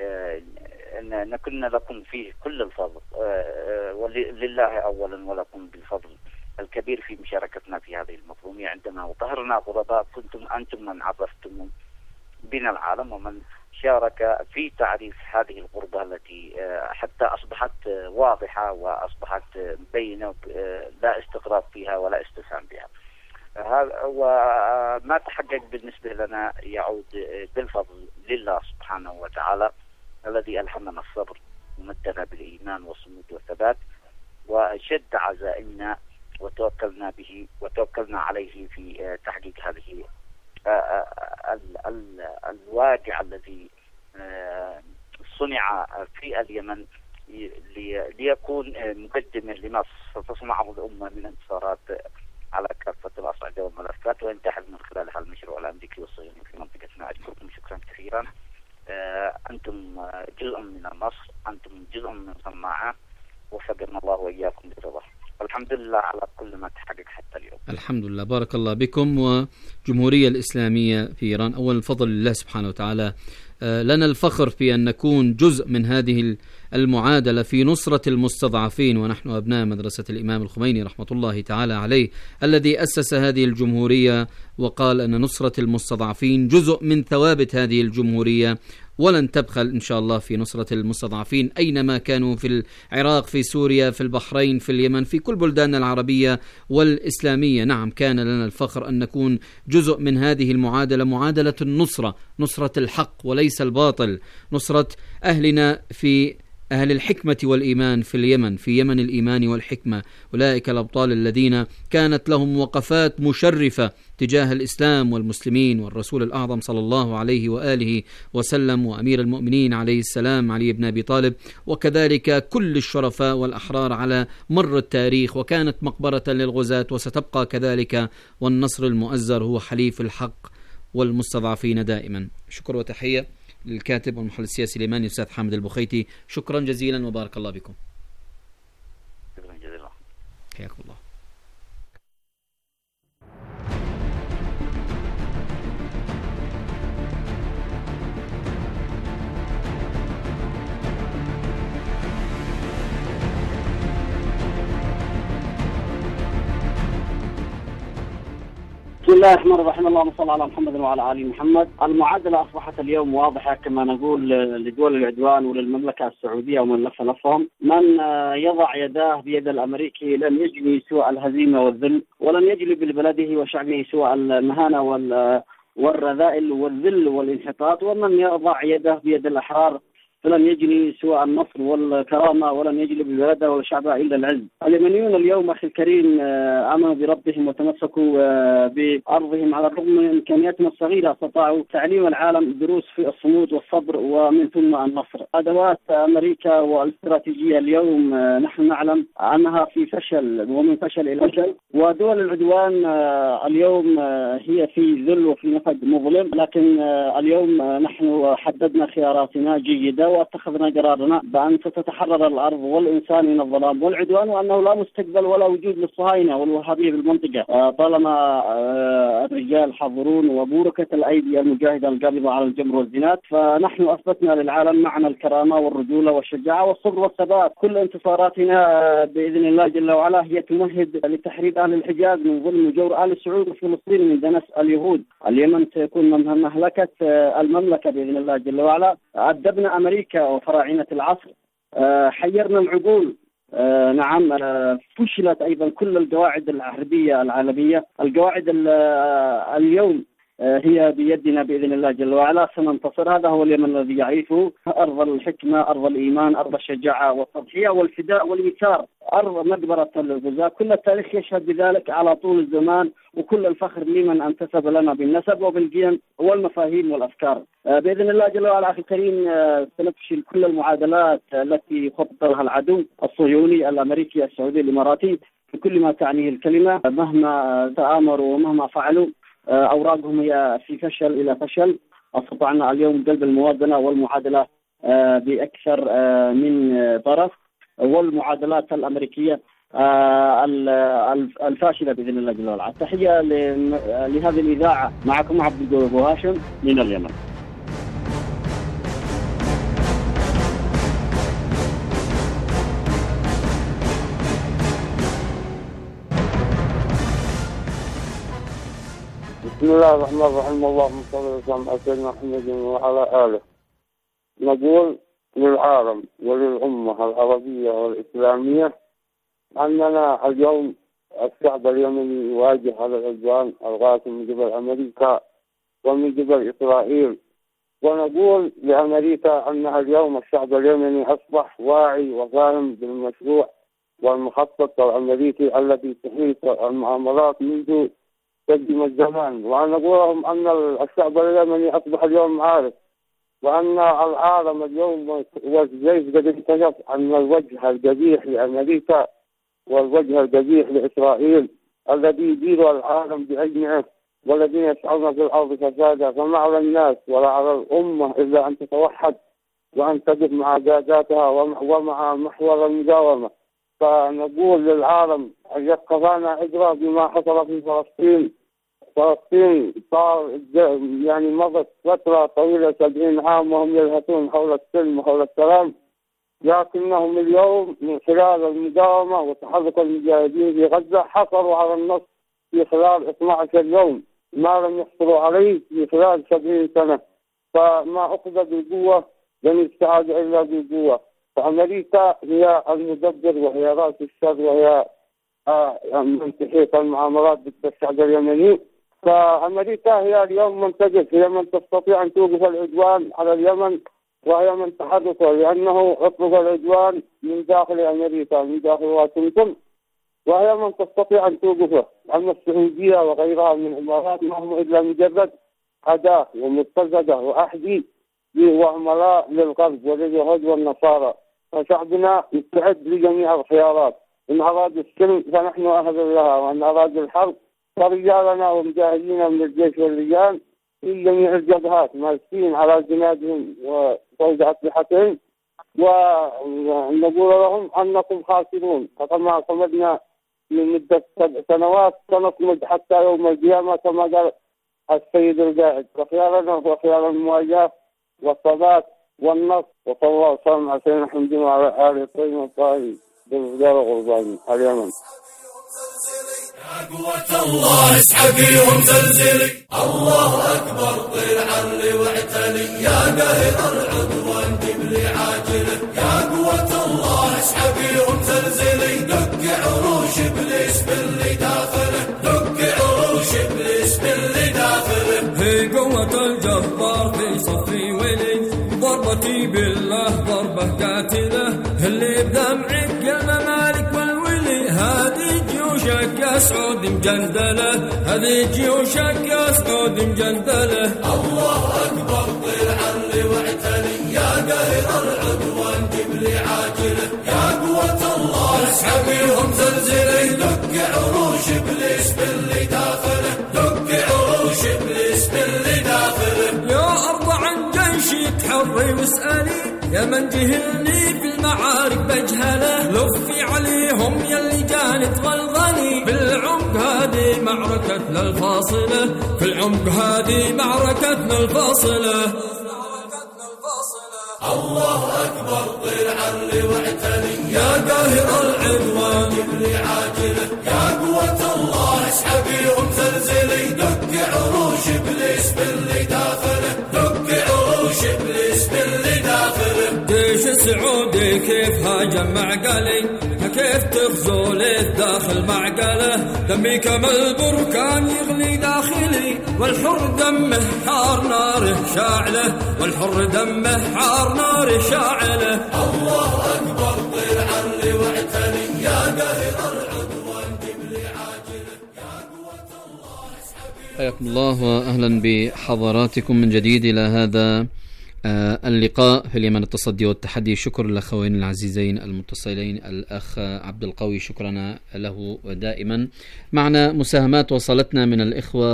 [SPEAKER 13] نكن لكم فيه كل الفضل، ولله أولا ولكم بالفضل الكبير في مشاركتنا في هذه المظلومية. عندما وطهرنا غرباء كنتم أنتم من عرفتم بنا العالم ومن شارك في تعريف هذه الغربة التي حتى أصبحت واضحة وأصبحت بينة، لا استغراب فيها ولا استفهام بها. وما تحقق بالنسبة لنا يعود بالفضل لله سبحانه وتعالى الذي ألهمنا الصبر ومدنا بالإيمان والصمود والثبات وشد عزائمنا وتوكلنا به وتوكلنا عليه في تحقيق هذه الواقع الذي صنع في اليمن ليكون مقدما لما ستصنعه الأمة من انتصارات على كافة الأصعدة والملفات، وينتهي من خلالها المشروع الأمريكي والصهيوني في منطقتنا. أشكركم شكرا كثيرا. أنتم جزء من النصر، أنتم جزء من صناعة، وفقنا الله وإياكم برضاه. الحمد لله على كل ما تحقق حتى اليوم.
[SPEAKER 7] الحمد لله، بارك الله بكم. وجمهورية الإسلامية في إيران أول الفضل لله سبحانه وتعالى. لنا الفخر في أن نكون جزء من هذه المعادلة في نصرة المستضعفين، ونحن أبناء مدرسة الإمام الخميني رحمة الله تعالى عليه الذي أسس هذه الجمهورية وقال أن نصرة المستضعفين جزء من ثوابت هذه الجمهورية، ولن تبخل إن شاء الله في نصرة المستضعفين أينما كانوا، في العراق، في سوريا، في البحرين، في اليمن، في كل بلدان العربية والإسلامية. نعم، كان لنا الفخر أن نكون جزء من هذه المعادلة، معادلة النصرة، نصرة الحق وليس الباطل، نصرة أهلنا في أهل الحكمة والإيمان في اليمن، في يمن الإيمان والحكمة، أولئك الأبطال الذين كانت لهم وقفات مشرفة تجاه الإسلام والمسلمين والرسول الأعظم صلى الله عليه وآله وسلم، وأمير المؤمنين عليه السلام علي بن أبي طالب، وكذلك كل الشرفاء والأحرار على مر التاريخ، وكانت مقبرة للغزاة وستبقى كذلك، والنصر المؤزر هو حليف الحق والمستضعفين دائما. شكر وتحية للكاتب والمحلل السياسي اليماني الأستاذ حامد البخيتي، شكرا جزيلا وبارك الله بكم.
[SPEAKER 13] شكرا جزيلا.
[SPEAKER 7] حياكم الله.
[SPEAKER 14] بسم الله الرحمن الرحيم. اللهم صل على محمد وعلى آل محمد. المعادلة أصبحت اليوم واضحة كما نقول لدول العدوان وللمملكة السعودية ومن لف لفهم. من يضع يداه بيد الأمريكي لن يجني سوى الهزيمة والذل، ولن يجلب لبلده وشعبه سوى المهانة والرذائل والذل والانحطاط. ومن يضع يده بيد الأحرار فلن يجني سوى النصر والكرامة، ولن يجلب بلده وشعبه إلا العز. اليمنيون اليوم أخي الكريم آمنوا بربهم وتمسكوا بأرضهم على الرغم من إمكانياتهم الصغيرة، استطاعوا تعليم العالم دروس في الصمود والصبر ومن ثم النصر. أدوات أمريكا والاستراتيجية اليوم نحن نعلم أنها في فشل ومن فشل إلى فشل، ودول العدوان اليوم هي في ذل وفي نفق مظلم. لكن اليوم نحن حددنا خياراتنا جيدة واتخذنا قرارنا بأن ستتحرر الأرض والإنسان من الظلام والعدوان، وأنه لا مستقبل ولا وجود للصهاينة والوهابية بالمنطقة طالما الرجال حاضرون وبوركة الأيدي المجاهدة القابضة على الجمر والزناد. فنحن أثبتنا للعالم معنى الكرامة والرجولة والشجاعة والصبر والثبات. كل انتصاراتنا بإذن الله جل وعلا هي تمهد لتحرير أهل الحجاز من ظلم وجور آل سعود وفلسطين من دنس اليهود. اليمن سيكون مهلكة المملكة بإذن الله جل وعلا. أدبنا أمريكا وفراعنة العصر، حيرنا العقول. نعم، فشلت أيضا كل القواعد الحربية العالمية. القواعد اليوم هي بيدنا بإذن الله جل وعلا، سننتصر. هذا هو اليمن الذي يعيشه، أرض الحكمة، أرض الإيمان، أرض الشجاعة والتضحية والفداء والإيثار، أرض مقبرة الغزاة. كل التاريخ يشهد بذلك على طول الزمان، وكل الفخر لمن انتسب لنا بالنسب وبالقيم والمفاهيم والأفكار. بإذن الله جل وعلا أخي الكريم سنفشل كل المعادلات التي خطط لها العدو الصهيوني الأمريكي السعودي الإماراتي بكل ما تعنيه الكلمة. مهما تآمروا ومهما فعلوا أوراقهم هي في فشل إلى فشل. استطعنا اليوم قلب الموازنة والمعادلة بأكثر من طرف، والمعادلات الأمريكية الفاشلة بإذن الله جل وعلا. التحية لهذه الإذاعة، معكم عبد أبو هاشم من اليمن.
[SPEAKER 15] بسم الله الرحمن الرحيم. اللهم صل وسلم على سيدنا محمد وعلى آله. نقول للعالم وللأمة العربية والإسلامية أننا اليوم الشعب اليمني يواجه هذا العدوان القاسم من قبل أمريكا ومن قبل إسرائيل. ونقول لأمريكا أن اليوم الشعب اليمني أصبح واعي وفاهم بالمشروع والمخطط الأمريكي الذي تحيط المؤامرات منذ قدم الزمان. وأن نقول لهم أن الشعب اليمني أصبح اليوم عارف، وأن العالم اليوم والجيش قد اكتشف أن الوجه القبيح لأمريكا والوجه القبيح لإسرائيل الذي يدير العالم بأجمعه والذين يسعون في الأرض فسادا. فما على الناس ولا على الأمة إلا أن تتوحد وأن تقف مع قاداتها ومع محور المقاومة. فنقول للعالم أن يكفانا عبرة بما حصل في فلسطين. فلسطين صار يعني مضت فترة طويلة سبعين عام وهم يلهثون حول السلم وحول السلام، لكنهم اليوم من خلال المقاومة وتحرك المجاهدين في غزة حصلوا على النصر في خلال اثني عشر يوم، ما لم يحصلوا عليه في خلال سبعين سنة. فما أخذ بالقوة لن يستعاد إلا بالقوة. فأمريكا هي المدبر وهي رأس الشر وهي من تحيط المعاملات بالشعب اليمني. فأمريكا هي اليوم من تقف، هي من تستطيع أن توقف العدوان على اليمن وهي تحدث لأنه أطلق العدوان من داخل أمريكا من داخل واشنطن، وهي من تستطيع أن توقفه. أما السعودية وغيرها من الإمارات ما هم إلا مجرد أداة ومستزدة وأحدي وعملاء للغرب ولليهود والنصارى. فشعبنا يستعد لجميع الخيارات، إن أراد السلم فنحن أهل لها، وإن أراد الحرب فرجالنا ومجاهدين من الجيش واللجان في جميع الجبهات ماسكين على جنادهم وفوق أسلحتهم، ونقول لهم أنكم خاسرون. فكما صمدنا لمدة سبع سنوات سنصمد حتى يوم القيامة كما قال السيد القائد. فخيارنا هو خيار المواجهة والثبات والنصر. وصلى الله وسلم على سيدنا محمد وعلى آله الطيبين الطاهرين بالرجال والغربان اليمن.
[SPEAKER 4] يا قوة الله اسحبيهم زلزلي، الله أكبر طير علي واعتلي، يا قاهر العدوان قبلي عاجله. يا قوة الله اسحبيهم زلزلي، دق عروش إبليس باللي داخله، دق عروش إبليس باللي داخله.
[SPEAKER 12] هي قوة الجبار في صفي ولي، ضربتي بالله ضربة قاتلة، اللي بدمعك يا الممالك والولي. هذه جيوشك يا سعود مجندلة، هذه جيوشك يا سعود مجندلة.
[SPEAKER 4] الله أكبر طير علي واعتلي، يا قاهر العدوان قبلي عاجله. يا قوة الله اسحبيهم زلزلي، دق عروش إبليس باللي داخله، دق عروش إبليس باللي داخله.
[SPEAKER 12] يا أرض عن جيشي تحري واسألي، يا من جهلني في المعارك بجهله. لفي عليهم يلي كانت غلغني، في العمق هذه معركتنا الفاصلة، في العمق هذه معركتنا الفاصلة.
[SPEAKER 4] الله أكبر طير علي واعتلي، يا قاهر العدوان قبلي عاجله. يا قوة الله اسحبيهم زلزلي، دق عروش إبليس باللي داخله، دق عروش إبليس باللي داخله.
[SPEAKER 12] جيش السعودي كيف هاجم معقلي، كيف تغزو للداخل معقله. دمي كما البركان يغلي داخلي، والحر دمه حار ناره شاعله، والحر دمه حار ناره شاعله.
[SPEAKER 4] الله أكبر طير علي واعتلي، يا قاهر العدوان قبلي عاجله. يا قوة الله اسحبي.
[SPEAKER 7] حياكم الله وأهلا بحضراتكم من جديد إلى هذا اللقاء في اليمن التصدي والتحدي. شكر للأخوين العزيزين المتصلين، الأخ عبد القوي شكرنا له دائما. معنا مساهمات وصلتنا من الإخوة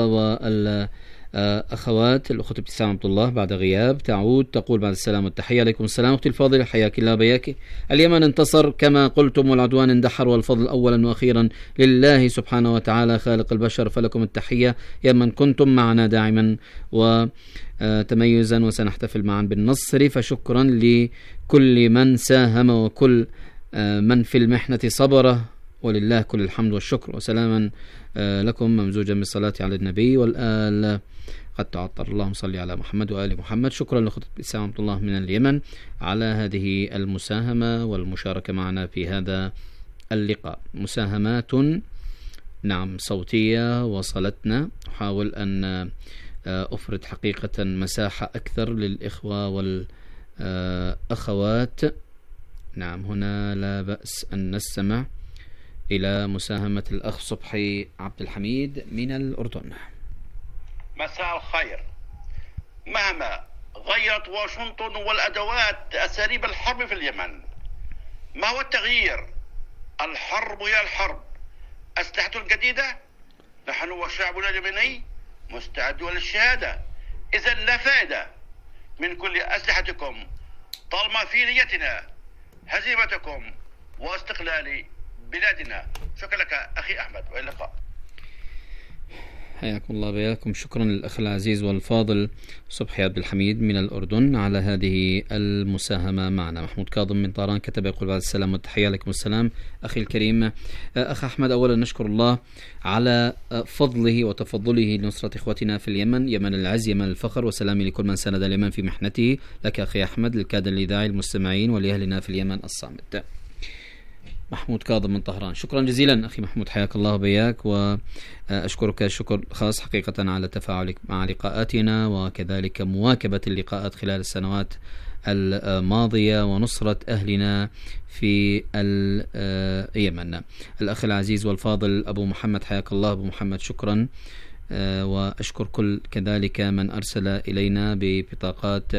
[SPEAKER 7] والأخوات. الأخت ابتسام عبد الله بعد غياب تعود تقول بعد السلام والتحية. عليكم السلام أختي الفاضلة، حياك الله بياك. اليمن انتصر كما قلتم، والعدوان اندحر، والفضل أولا وأخيرا لله سبحانه وتعالى خالق البشر. فلكم التحية يا من كنتم معنا داعما و تميزا، وسنحتفل معا بالنصر. فشكرا لكل من ساهم وكل من في المحنة صبره، ولله كل الحمد والشكر. وسلاما لكم ممزوجا بالصلاة على النبي والآل قد تعطر. اللهم صل على محمد وآل محمد. شكرا لخطبة إسلام عبد الله من اليمن على هذه المساهمة والمشاركة معنا في هذا اللقاء. مساهمات نعم صوتية وصلتنا، أحاول أن أفرد حقيقة مساحة أكثر للإخوة والأخوات. نعم هنا لا بأس أن نستمع إلى مساهمة الأخ صبحي عبد الحميد من الأردن.
[SPEAKER 16] مساء الخير. مهما غيرت واشنطن والأدوات أساليب الحرب في اليمن، ما هو التغيير؟ الحرب هي الحرب. أسلحته الجديدة، نحن وشعبنا اليمني مستعدون للشهادة. إذا لا فائدة من كل أسلحتكم طالما في نيتنا هزيمتكم واستقلال بلادنا. شكرا لك أخي أحمد، وإلى اللقاء.
[SPEAKER 7] حياكم الله بياكم. شكرا للأخ العزيز والفاضل صبحي عبد الحميد من الأردن على هذه المساهمة معنا. محمود كاظم من طهران كتب يقول بعد السلام والتحية. عليكم السلام أخي الكريم. أخ أحمد، أولا نشكر الله على فضله وتفضله لنصرة إخوتنا في اليمن، يمن العز يمن الفخر، وسلامي لكل من سند اليمن في محنته. لك أخي أحمد، للكادر الإذاعي، المستمعين، ولأهلنا في اليمن الصامت. محمود كاظم من طهران، شكرا جزيلا أخي محمود، حياك الله وبياك، وأشكرك شكر خاص حقيقة على تفاعلك مع لقاءاتنا وكذلك مواكبة اللقاءات خلال السنوات الماضية ونصرة أهلنا في اليمن. الأخ العزيز والفاضل أبو محمد، حياك الله أبو محمد، شكرا. وأشكر كل كذلك من أرسل إلينا ببطاقات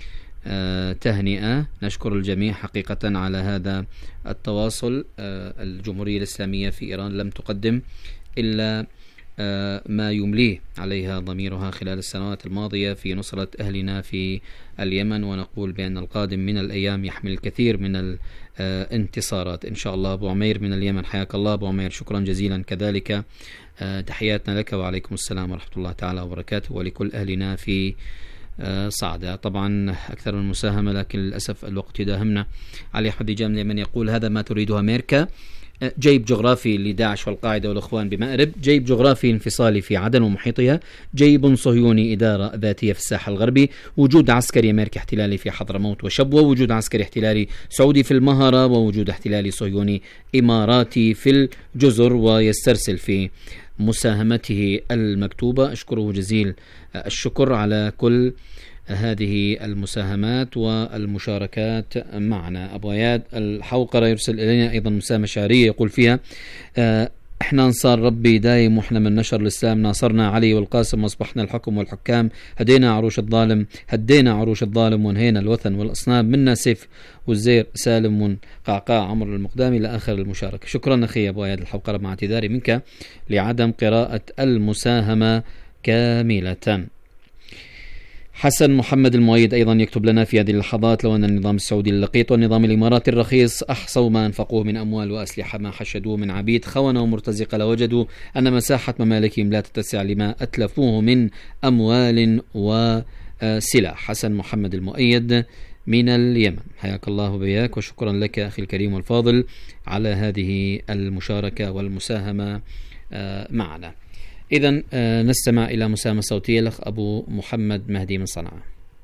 [SPEAKER 7] تهنئة. نشكر الجميع حقيقة على هذا التواصل. الجمهورية الإسلامية في إيران لم تقدم إلا ما يمليه عليها ضميرها خلال السنوات الماضية في نصرة أهلنا في اليمن، ونقول بأن القادم من الأيام يحمل الكثير من الانتصارات إن شاء الله. أبو عمير من اليمن، حياك الله أبو عمير، شكرا جزيلا كذلك. تحياتنا لك وعليكم السلام ورحمة الله تعالى وبركاته، ولكل أهلنا في صعدة. طبعا أكثر من مساهمة لكن للأسف الوقت يداهمنا. علي أحمد جام من اليمن يقول هذا ما تريده أمريكا، جيب جغرافي لداعش والقاعدة والإخوان بمأرب، جيب جغرافي انفصالي في عدن ومحيطها، جيب صهيوني إدارة ذاتية في الساحل الغربي، وجود عسكري أمريكي احتلالي في حضرموت وشبوة، وجود عسكري احتلالي سعودي في المهرة، ووجود احتلالي صهيوني إماراتي في الجزر، ويسترسل في مساهمته المكتوبة. أشكره جزيل الشكر على كل هذه المساهمات والمشاركات معنا. أبو اياد الحوقرة يرسل إلينا أيضا مساهمة شعرية يقول فيها احنا انصار ربي دايم، واحنا من نشر الإسلام ناصرنا علي والقاسم، واصبحنا الحكم والحكام، هدينا عروش الظالم هدينا عروش الظالم وانهينا الوثن والأصنام، منا سيف والزير سالم وقعقاع عمر المقدامي إلى آخر المشاركة. شكرا أخي أبو اياد الحوقرة، مع اعتذاري منك لعدم قراءة المساهمة كاملة. حسن محمد المؤيد أيضا يكتب لنا في هذه اللحظات لو أن النظام السعودي اللقيط والنظام الإماراتي الرخيص أحصوا ما أنفقوه من أموال وأسلحة، ما حشدوه من عبيد خونة ومرتزقة، لوجدوا أن مساحة ممالكهم لا تتسع لما أتلفوه من أموال وسلاح. حسن محمد المؤيد من اليمن، حياك الله بياك وشكرا لك أخي الكريم والفاضل على هذه المشاركة والمساهمة معنا. إذن نستمع إلى مساهمة صوتية لأخ أبو محمد مهدي من صنعاء.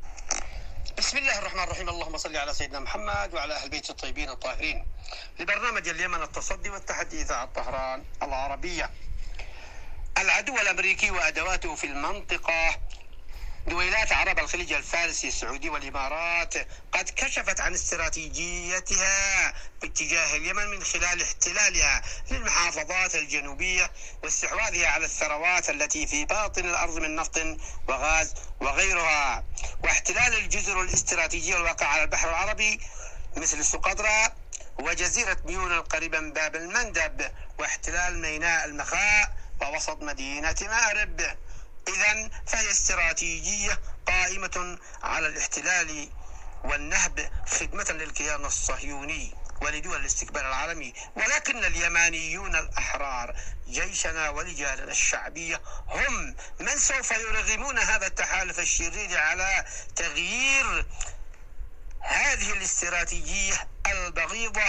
[SPEAKER 17] بسم الله الرحمن الرحيم، اللهم صل على سيدنا محمد وعلى أهل بيت الطيبين الطاهرين. لبرنامج اليمن التصدي والتحدي إذاعة طهران العربية. العدو الأمريكي وأدواته في المنطقة، دويلات عرب الخليج الفارسي السعودي والإمارات قد كشفت عن استراتيجيتها باتجاه اليمن من خلال احتلالها للمحافظات الجنوبية واستحواذها على الثروات التي في باطن الأرض من نفط وغاز وغيرها، واحتلال الجزر الاستراتيجية الواقعة على البحر العربي مثل سقطرى وجزيرة ميون القريبة من باب المندب، واحتلال ميناء المخاء ووسط مدينة مأرب. إذن فهي استراتيجية قائمة على الاحتلال والنهب خدمة للكيان الصهيوني ولدول الاستكبار العالمي. ولكن اليمانيون الأحرار جيشنا ورجالنا الشعبية هم من سوف يرغمون هذا التحالف الشرير على تغيير هذه الاستراتيجية البغيضة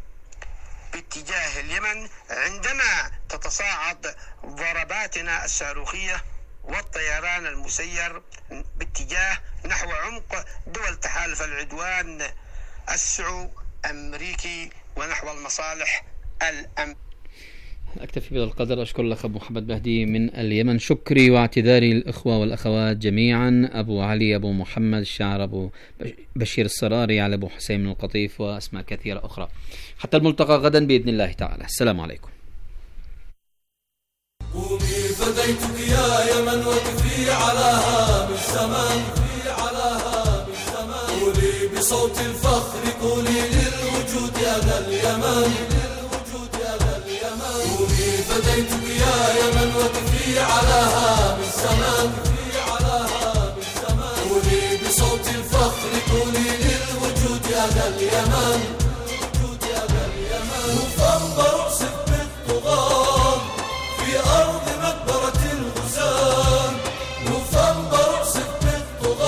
[SPEAKER 17] باتجاه اليمن عندما تتصاعد ضرباتنا الصاروخية والطيران المسير باتجاه نحو عمق دول تحالف العدوان السعو أمريكي ونحو المصالح الأمريكية.
[SPEAKER 7] أكتفي بهذا القدر. أشكر الأخ أبو محمد مهدي من اليمن. شكري واعتذاري للإخوة والأخوات جميعا، أبو علي، أبو محمد الشاعر، أبو بشير السراري، على أبو حسين من القطيف وأسماء كثيرة أخرى. حتى الملتقى غدا بإذن الله تعالى. السلام عليكم.
[SPEAKER 4] قومي فديتك يا يمن وقفي على هام الزمان، قولي بصوت الفخر، قولي للوجود أنا اليمن، قومي فديتك يا يمن وقفي على هام الزمان، قولي بصوت الفخر، قولي للوجود أنا اليمن. نوفمبر أعصف بالطغاة في أرض مقبرة الغزاة، نوفمبر أعصف بالطغاة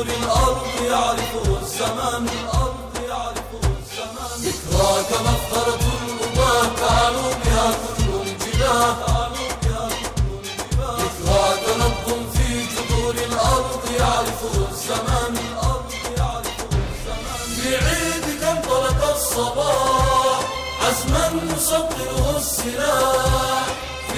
[SPEAKER 4] جذور الأرض يعرفه الزمان، الأرض يعرفه الزمان. ذكراك مفخرة الأمة تعلو بها كل الجباه، ذكراك نبض في جذور الأرض يعرفه الزمان، الأرض يعرفه الزمان. في عيدك انطلق الصباح عزما نصدره السلاح،